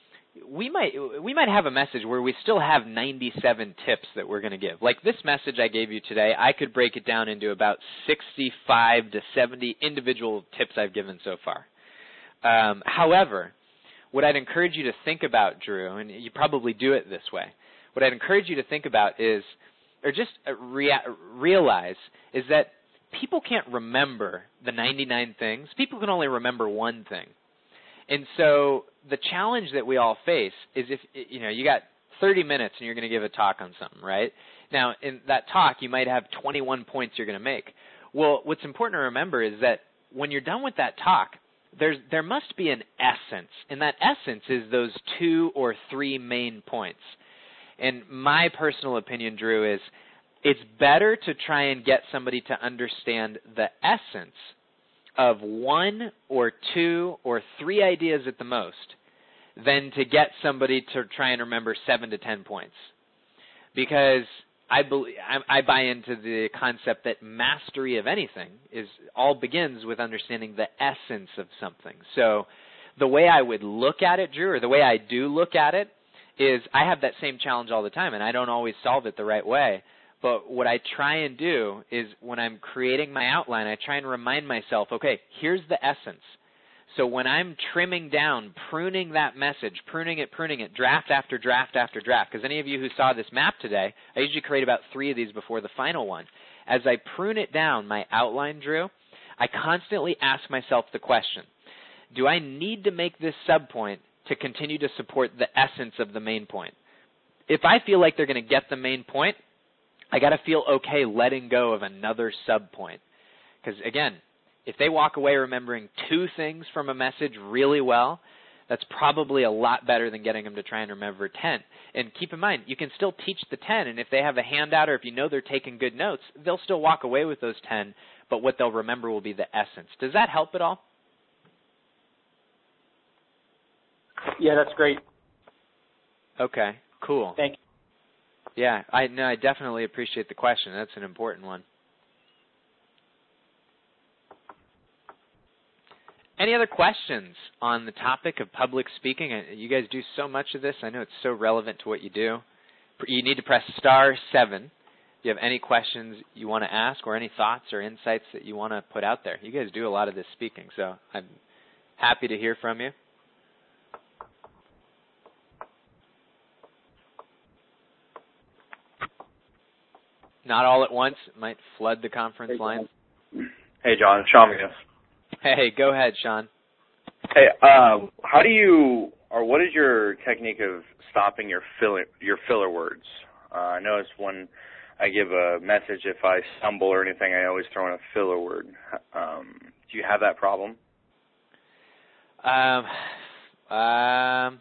Speaker 1: we might we might have a message where we still have ninety-seven tips that we're going to give. Like this message I gave you today, I could break it down into about sixty-five to seventy individual tips I've given so far. Um, however, what I'd encourage you to think about, Drew, and you probably do it this way, what I'd encourage you to think about is, or just rea- realize, is that people can't remember the ninety-nine things. People can only remember one thing. And so the challenge that we all face is if, you know, you got thirty minutes and you're going to give a talk on something, right? Now, in that talk, you might have twenty-one points you're going to make. Well, what's important to remember is that when you're done with that talk, there's, there must be an essence. And that essence is those two or three main points. And my personal opinion, Drew, is it's better to try and get somebody to understand the essence of one or two or three ideas at the most than to get somebody to try and remember seven to ten points. Because I, believe, I, I buy into the concept that mastery of anything is all begins with understanding the essence of something. So the way I would look at it, Drew, or the way I do look at it, is I have that same challenge all the time, and I don't always solve it the right way. But what I try and do is when I'm creating my outline, I try and remind myself, okay, here's the essence. So when I'm trimming down, pruning that message, pruning it, pruning it, draft after draft after draft, because any of you who saw this map today, I usually create about three of these before the final one. As I prune it down, my outline, Drew, I constantly ask myself the question, do I need to make this subpoint to continue to support the essence of the main point? If I feel like they're going to get the main point, I got to feel okay letting go of another subpoint. Because, again, if they walk away remembering two things from a message really well, that's probably a lot better than getting them to try and remember ten. And keep in mind, you can still teach the ten, and if they have a handout or if you know they're taking good notes, they'll still walk away with those ten, but what they'll remember will be the essence. Does that help at all?
Speaker 2: Yeah, that's great.
Speaker 1: Okay, cool.
Speaker 2: Thank you.
Speaker 1: Yeah, I no, I definitely appreciate the question. That's an important one. Any other questions on the topic of public speaking? You guys do so much of this. I know it's so relevant to what you do. You need to press star seven if you have any questions you want to ask or any thoughts or insights that you want to put out there. You guys do a lot of this speaking, so I'm happy to hear from you. Not all at once. It might flood the conference
Speaker 3: hey,
Speaker 1: line.
Speaker 3: Hey, John. Sean McGinnis.
Speaker 1: Hey, go ahead, Sean.
Speaker 3: Hey, uh, how do you, or what is your technique of stopping your filler, your filler words? Uh, I notice when I give a message, if I stumble or anything, I always throw in a filler word. Um, do you have that problem?
Speaker 1: Um, um,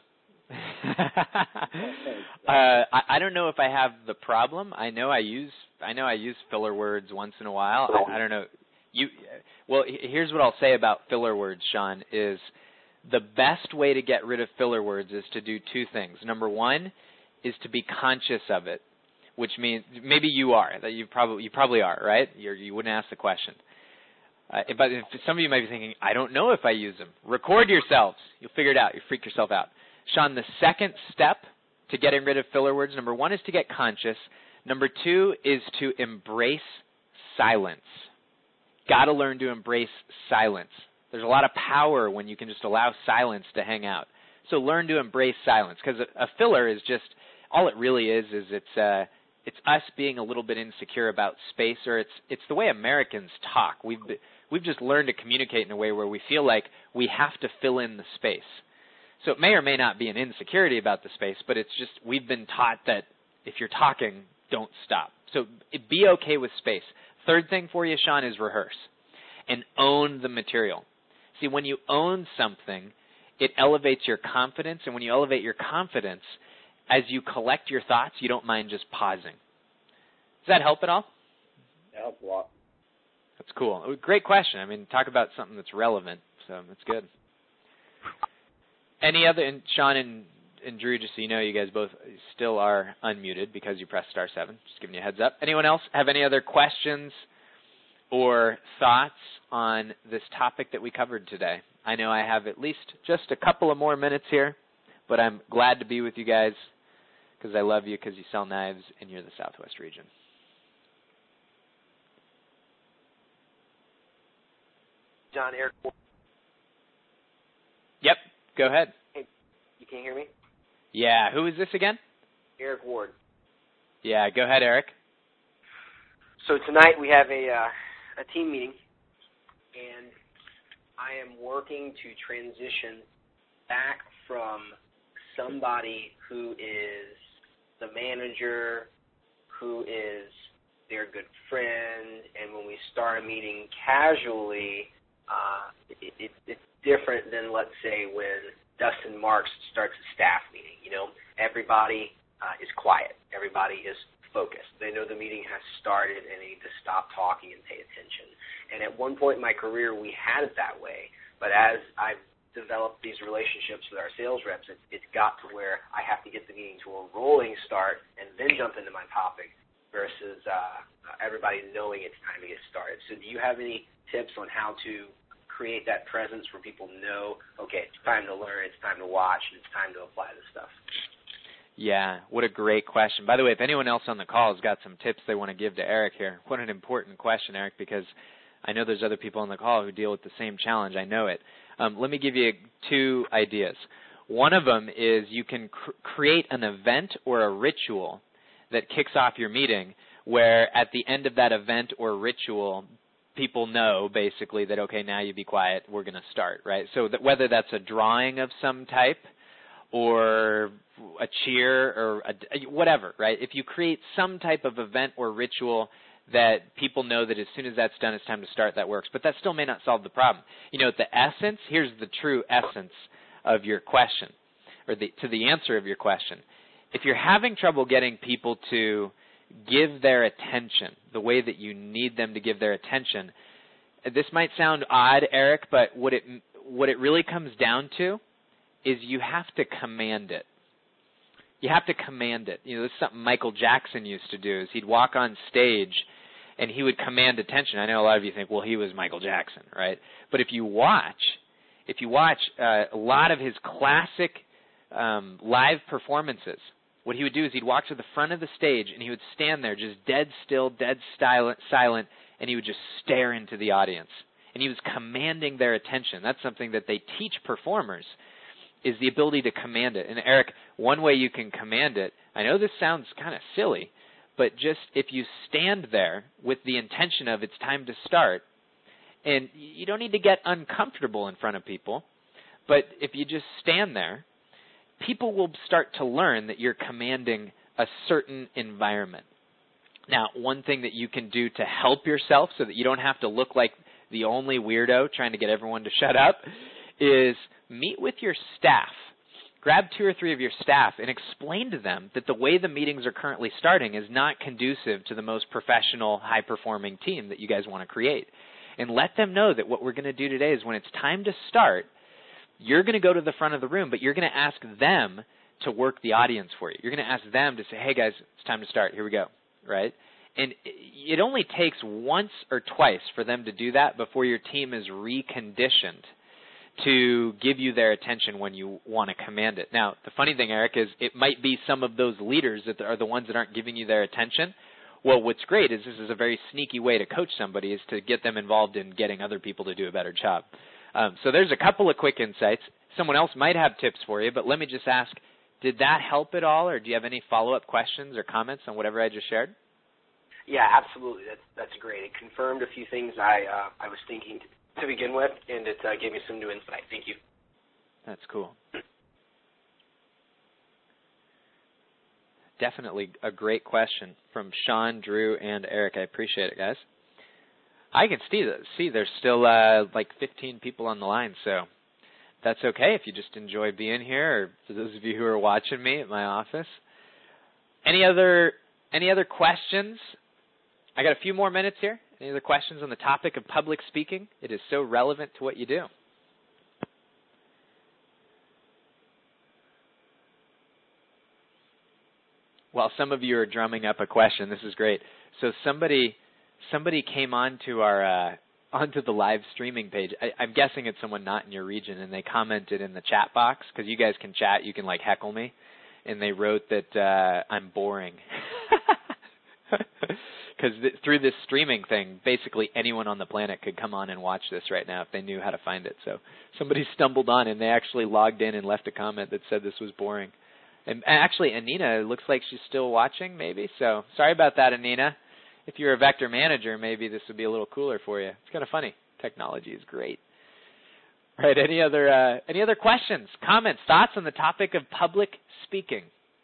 Speaker 1: uh, I, I don't know if I have the problem. I know I use I know I use filler words once in a while. I, I don't know. You well, here's what I'll say about filler words, Sean, is the best way to get rid of filler words is to do two things. Number one is to be conscious of it, which means maybe you are. That you probably you probably are, right? You're, you wouldn't ask the question. Uh, but if some of you might be thinking, I don't know if I use them. Record yourselves. You'll figure it out. You freak yourself out. Sean, the second step to getting rid of filler words, number one is to get conscious. Number two is to embrace silence. Got to learn to embrace silence. There's a lot of power when you can just allow silence to hang out. So learn to embrace silence, because a, a filler is just, all it really is is it's uh, it's us being a little bit insecure about space, or it's it's the way Americans talk. We've we've just learned to communicate in a way where we feel like we have to fill in the space. So it may or may not be an insecurity about the space, but it's just we've been taught that if you're talking, don't stop. So be okay with space. Third thing for you, Sean, is rehearse and own the material. See, when you own something, it elevates your confidence, and when you elevate your confidence, as you collect your thoughts, you don't mind just pausing. Does that help at all?
Speaker 3: It helps a lot.
Speaker 1: That's cool. Great question. I mean, talk about something that's relevant, so that's good. Any other, and Sean and, and Drew, just so you know, you guys both still are unmuted because you pressed star seven. Just giving you a heads up. Anyone else have any other questions or thoughts on this topic that we covered today? I know I have at least just a couple of more minutes here, but I'm glad to be with you guys because I love you, because you sell knives and you're the Southwest region.
Speaker 4: John, Eric.
Speaker 1: Yep, go ahead.
Speaker 4: Hey, you can hear me?
Speaker 1: Yeah, who is this again?
Speaker 4: Eric Ward.
Speaker 1: Yeah, go ahead, Eric.
Speaker 4: So tonight we have a uh, a team meeting, and I am working to transition back from somebody who is the manager, who is their good friend, and when we start a meeting casually, uh, it, it, it's different than, let's say, when Dustin Marks starts a staff meeting. You know, everybody uh, is quiet. Everybody is focused. They know the meeting has started, and they need to stop talking and pay attention. And at one point in my career, we had it that way. But as I've developed these relationships with our sales reps, it, it's got to where I have to get the meeting to a rolling start and then jump into my topic versus uh, everybody knowing it's time to get started. So do you have any tips on how to create that presence where people know, okay, it's time to learn, it's time to watch, and it's time to apply this stuff?
Speaker 1: Yeah, what a great question. By the way, if anyone else on the call has got some tips they want to give to Eric here, what an important question, Eric, because I know there's other people on the call who deal with the same challenge. I know it. Um, let me give you two ideas. One of them is you can cr- create an event or a ritual that kicks off your meeting where at the end of that event or ritual, people know basically that, okay, now you be quiet, we're going to start, right? So that whether that's a drawing of some type or a cheer or a, whatever, right? If you create some type of event or ritual that people know that as soon as that's done, it's time to start, that works. But that still may not solve the problem. You know, the essence, here's the true essence of your question, or the, to the answer of your question. If you're having trouble getting people to give their attention the way that you need them to give their attention, this might sound odd, Eric, but what it what it really comes down to is you have to command it. You have to command it. You know, this is something Michael Jackson used to do, is he'd walk on stage and he would command attention. I know a lot of you think, well, he was Michael Jackson, right? But if you watch, if you watch uh, a lot of his classic um, live performances, what he would do is he'd walk to the front of the stage and he would stand there just dead still, dead silent, silent, and he would just stare into the audience. And he was commanding their attention. That's something that they teach performers, is the ability to command it. And Eric, one way you can command it, I know this sounds kind of silly, but just if you stand there with the intention of it's time to start, and you don't need to get uncomfortable in front of people, but if you just stand there, people will start to learn that you're commanding a certain environment. Now, one thing that you can do to help yourself so that you don't have to look like the only weirdo trying to get everyone to shut up is meet with your staff. Grab two or three of your staff and explain to them that the way the meetings are currently starting is not conducive to the most professional, high-performing team that you guys want to create. And let them know that what we're going to do today is when it's time to start, you're going to go to the front of the room, but you're going to ask them to work the audience for you. You're going to ask them to say, hey, guys, it's time to start. Here we go, right? And it only takes once or twice for them to do that before your team is reconditioned to give you their attention when you want to command it. Now, the funny thing, Eric, is it might be some of those leaders that are the ones that aren't giving you their attention. Well, what's great is this is a very sneaky way to coach somebody, is to get them involved in getting other people to do a better job. Um, so there's a couple of quick insights. Someone else might have tips for you, but let me just ask, did that help at all, or do you have any follow-up questions or comments on whatever I just shared?
Speaker 4: Yeah, absolutely. That's that's great. It confirmed a few things I uh, I was thinking to, to begin with, and it uh, gave me some new insight. Thank you.
Speaker 1: That's cool. Definitely a great question from Sean, Drew, and Eric. I appreciate it, guys. I can see that. See, there's still uh, like fifteen people on the line, so that's okay if you just enjoy being here, or for those of you who are watching me at my office. Any other any other questions? I got a few more minutes here. Any other questions on the topic of public speaking? It is so relevant to what you do. While some of you are drumming up a question, this is great. So somebody somebody came onto our uh, onto the live streaming page. I, I'm guessing it's someone not in your region, and they commented in the chat box, because you guys can chat. You can like heckle me, and they wrote that uh, I'm boring. Because th- through this streaming thing, basically anyone on the planet could come on and watch this right now if they knew how to find it. So somebody stumbled on, and they actually logged in and left a comment that said this was boring. And actually, Anina, looks like she's still watching, maybe. So sorry about that, Anina. If you're a vector manager, maybe this would be a little cooler for you. It's kind of funny. Technology is great. Right, any other uh, any other questions, comments, thoughts on the topic of public speaking?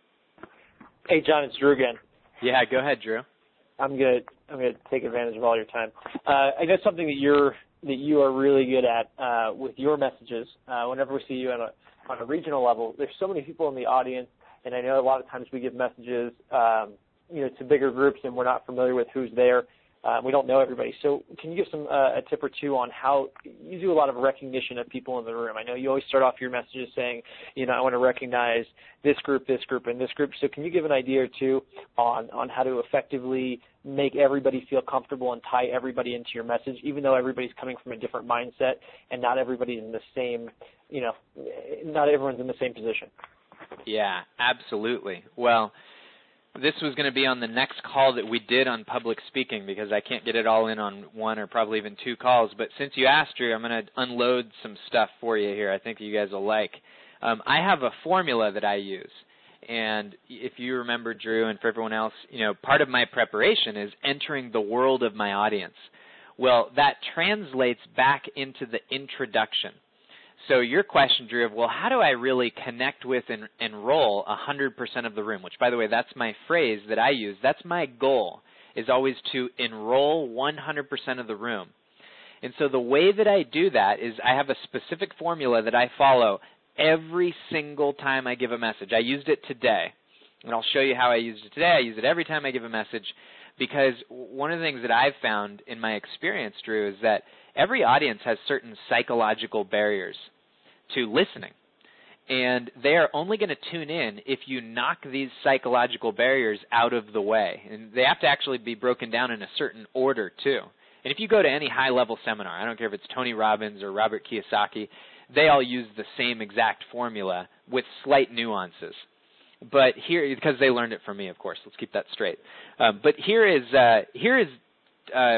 Speaker 2: Hey, John, it's Drew again.
Speaker 1: Yeah, go ahead, Drew.
Speaker 2: I'm gonna I'm gonna take advantage of all your time. Uh, I know something that you're that you are really good at uh, with your messages. Uh, whenever we see you on a on a regional level, there's so many people in the audience, and I know a lot of times we give messages, um, you know, to bigger groups, and we're not familiar with who's there. Uh, we don't know everybody. So can you give some uh, a tip or two on how you do a lot of recognition of people in the room? I know you always start off your messages saying, you know, I want to recognize this group, this group, and this group. So can you give an idea or two on, on how to effectively make everybody feel comfortable and tie everybody into your message, even though everybody's coming from a different mindset and not everybody's in the same, you know, not everyone's in the same position?
Speaker 1: Yeah, absolutely. Well, this was going to be on the next call that we did on public speaking, because I can't get it all in on one or probably even two calls. But since you asked, Drew, I'm going to unload some stuff for you here I think you guys will like. Um, I have a formula that I use. And if you remember, Drew, and for everyone else, you know, part of my preparation is entering the world of my audience. Well, that translates back into the introduction. So your question, Drew, of, well, how do I really connect with and enroll one hundred percent of the room, which, by the way, that's my phrase that I use. That's my goal, is always to enroll one hundred percent of the room. And so the way that I do that is I have a specific formula that I follow every single time I give a message. I used it today, and I'll show you how I used it today. I use it every time I give a message, because one of the things that I've found in my experience, Drew, is that every audience has certain psychological barriers to listening, and they are only going to tune in if you knock these psychological barriers out of the way. And they have to actually be broken down in a certain order, too. And if you go to any high-level seminar, I don't care if it's Tony Robbins or Robert Kiyosaki, they all use the same exact formula with slight nuances. But here, because they learned it from me, of course. Let's keep that straight. Um, but here is uh, here is uh,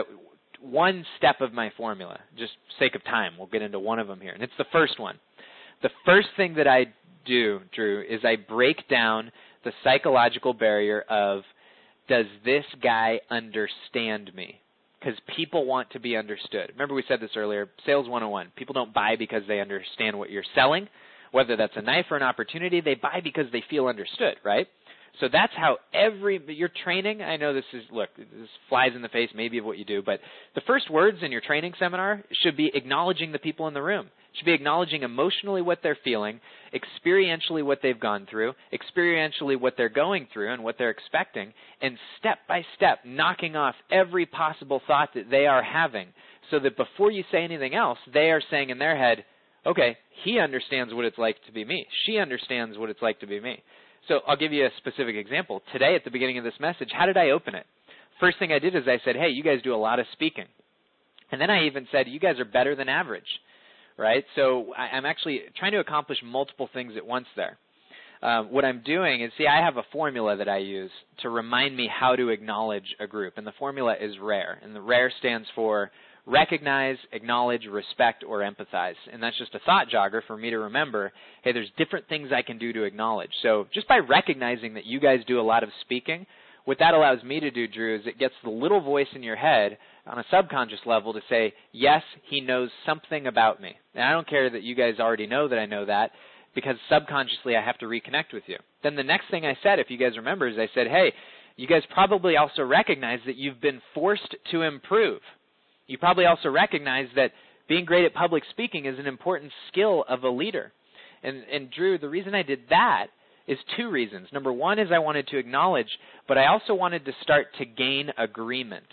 Speaker 1: one step of my formula, just sake of time. We'll get into one of them here, and it's the first one. The first thing that I do, Drew, is I break down the psychological barrier of, does this guy understand me? Because people want to be understood. Remember we said this earlier, Sales one oh one. People don't buy because they understand what you're selling. Whether that's a knife or an opportunity, they buy because they feel understood, right? So that's how every, your training, I know this is, look, this flies in the face maybe of what you do, but the first words in your training seminar should be acknowledging the people in the room. It should be acknowledging emotionally what they're feeling, experientially what they've gone through, experientially what they're going through and what they're expecting, and step by step knocking off every possible thought that they are having so that before you say anything else, they are saying in their head, okay, he understands what it's like to be me. She understands what it's like to be me. So I'll give you a specific example. Today at the beginning of this message, how did I open it? First thing I did is I said, hey, you guys do a lot of speaking. And then I even said, you guys are better than average, right? So I'm actually trying to accomplish multiple things at once there. Um, what I'm doing is, see, I have a formula that I use to remind me how to acknowledge a group. And the formula is RARE. And the RARE stands for recognize, acknowledge, respect, or empathize. And that's just a thought jogger for me to remember, hey, there's different things I can do to acknowledge. So just by recognizing that you guys do a lot of speaking, what that allows me to do, Drew, is it gets the little voice in your head on a subconscious level to say, yes, he knows something about me. And I don't care that you guys already know that I know that, because subconsciously I have to reconnect with you. Then the next thing I said, if you guys remember, is I said, hey, you guys probably also recognize that you've been forced to improve. You probably also recognize that being great at public speaking is an important skill of a leader. And, and Drew, the reason I did that is two reasons. Number one is I wanted to acknowledge, but I also wanted to start to gain agreement.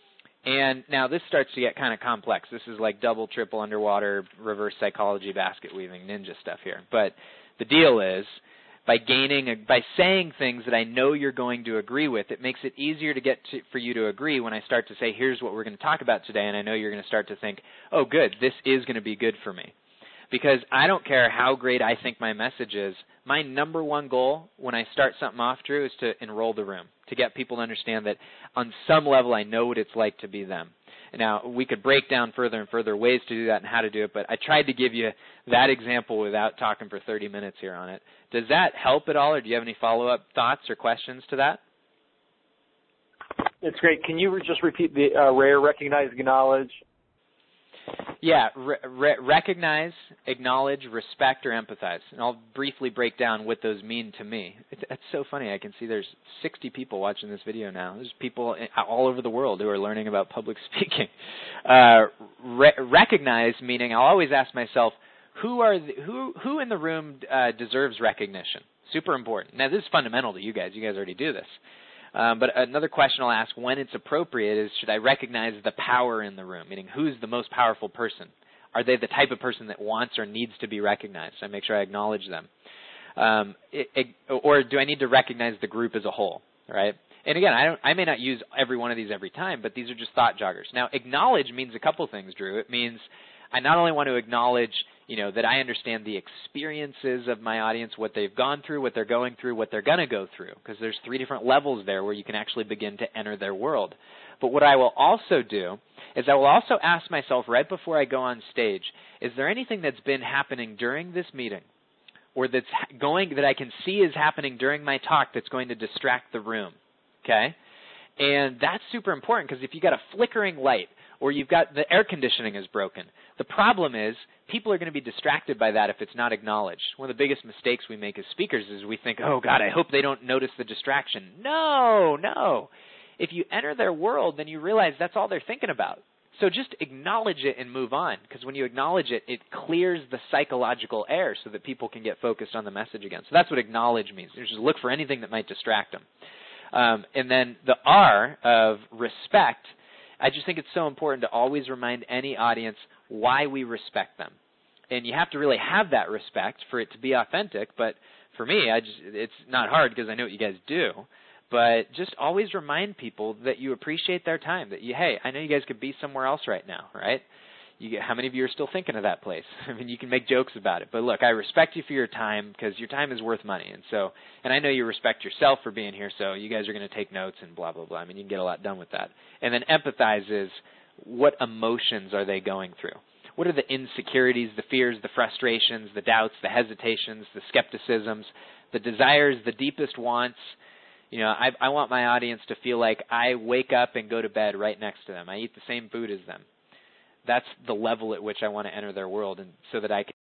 Speaker 1: And now this starts to get kind of complex. This is like double, triple, underwater, reverse psychology, basket weaving, ninja stuff here. But the deal is, by gaining, by saying things that I know you're going to agree with, it makes it easier to get to, for you to agree when I start to say, here's what we're going to talk about today, and I know you're going to start to think, oh, good, this is going to be good for me. Because I don't care how great I think my message is, my number one goal when I start something off, Drew, is to enroll the room, to get people to understand that on some level I know what it's like to be them. Now, we could break down further and further ways to do that and how to do it, but I tried to give you that example without talking for thirty minutes here on it. Does that help at all, or do you have any follow-up thoughts or questions to that?
Speaker 2: It's great. Can you just repeat the uh, RARE, recognize, acknowledge?
Speaker 1: Yeah, re- re- recognize, acknowledge, respect, or empathize. And I'll briefly break down what those mean to me. It's, it's so funny. I can see there's sixty people watching this video now. There's people all over the world who are learning about public speaking. Uh, re- recognize, meaning I'll always ask myself, who are the, who who in the room uh, deserves recognition? Super important. Now, this is fundamental to you guys. You guys already do this. Um, but another question I'll ask when it's appropriate is, should I recognize the power in the room, meaning who's the most powerful person? Are they the type of person that wants or needs to be recognized? I make sure I acknowledge them. Um, it, it, or do I need to recognize the group as a whole, right? And again, I, don't, I may not use every one of these every time, but these are just thought joggers. Now, acknowledge means a couple things, Drew. It means I not only want to acknowledge, you know, that I understand the experiences of my audience, what they've gone through, what they're going through, what they're going to go through, because there's three different levels there where you can actually begin to enter their world. But what I will also do is I will also ask myself right before I go on stage, is there anything that's been happening during this meeting or that's going that I can see is happening during my talk that's going to distract the room, okay? And that's super important because if you've got a flickering light or you've got the air conditioning is broken, the problem is people are going to be distracted by that if it's not acknowledged. One of the biggest mistakes we make as speakers is we think, oh, God, I hope they don't notice the distraction. No, no. If you enter their world, then you realize that's all they're thinking about. So just acknowledge it and move on, because when you acknowledge it, it clears the psychological air so that people can get focused on the message again. So that's what acknowledge means. You just look for anything that might distract them. Um, and then the R of respect, I just think it's so important to always remind any audience why we respect them. And you have to really have that respect for it to be authentic. But for me, I just, it's not hard because I know what you guys do. But just always remind people that you appreciate their time, that you, hey, I know you guys could be somewhere else right now, right? You get, how many of you are still thinking of that place? I mean, you can make jokes about it. But look, I respect you for your time because your time is worth money. And so, and I know you respect yourself for being here, so you guys are going to take notes and blah, blah, blah. I mean, you can get a lot done with that. And then empathize is what emotions are they going through? What are the insecurities, the fears, the frustrations, the doubts, the hesitations, the skepticisms, the desires, the deepest wants? You know, I, I want my audience to feel like I wake up and go to bed right next to them. I eat the same food as them. That's the level at which I want to enter their world, and so that I can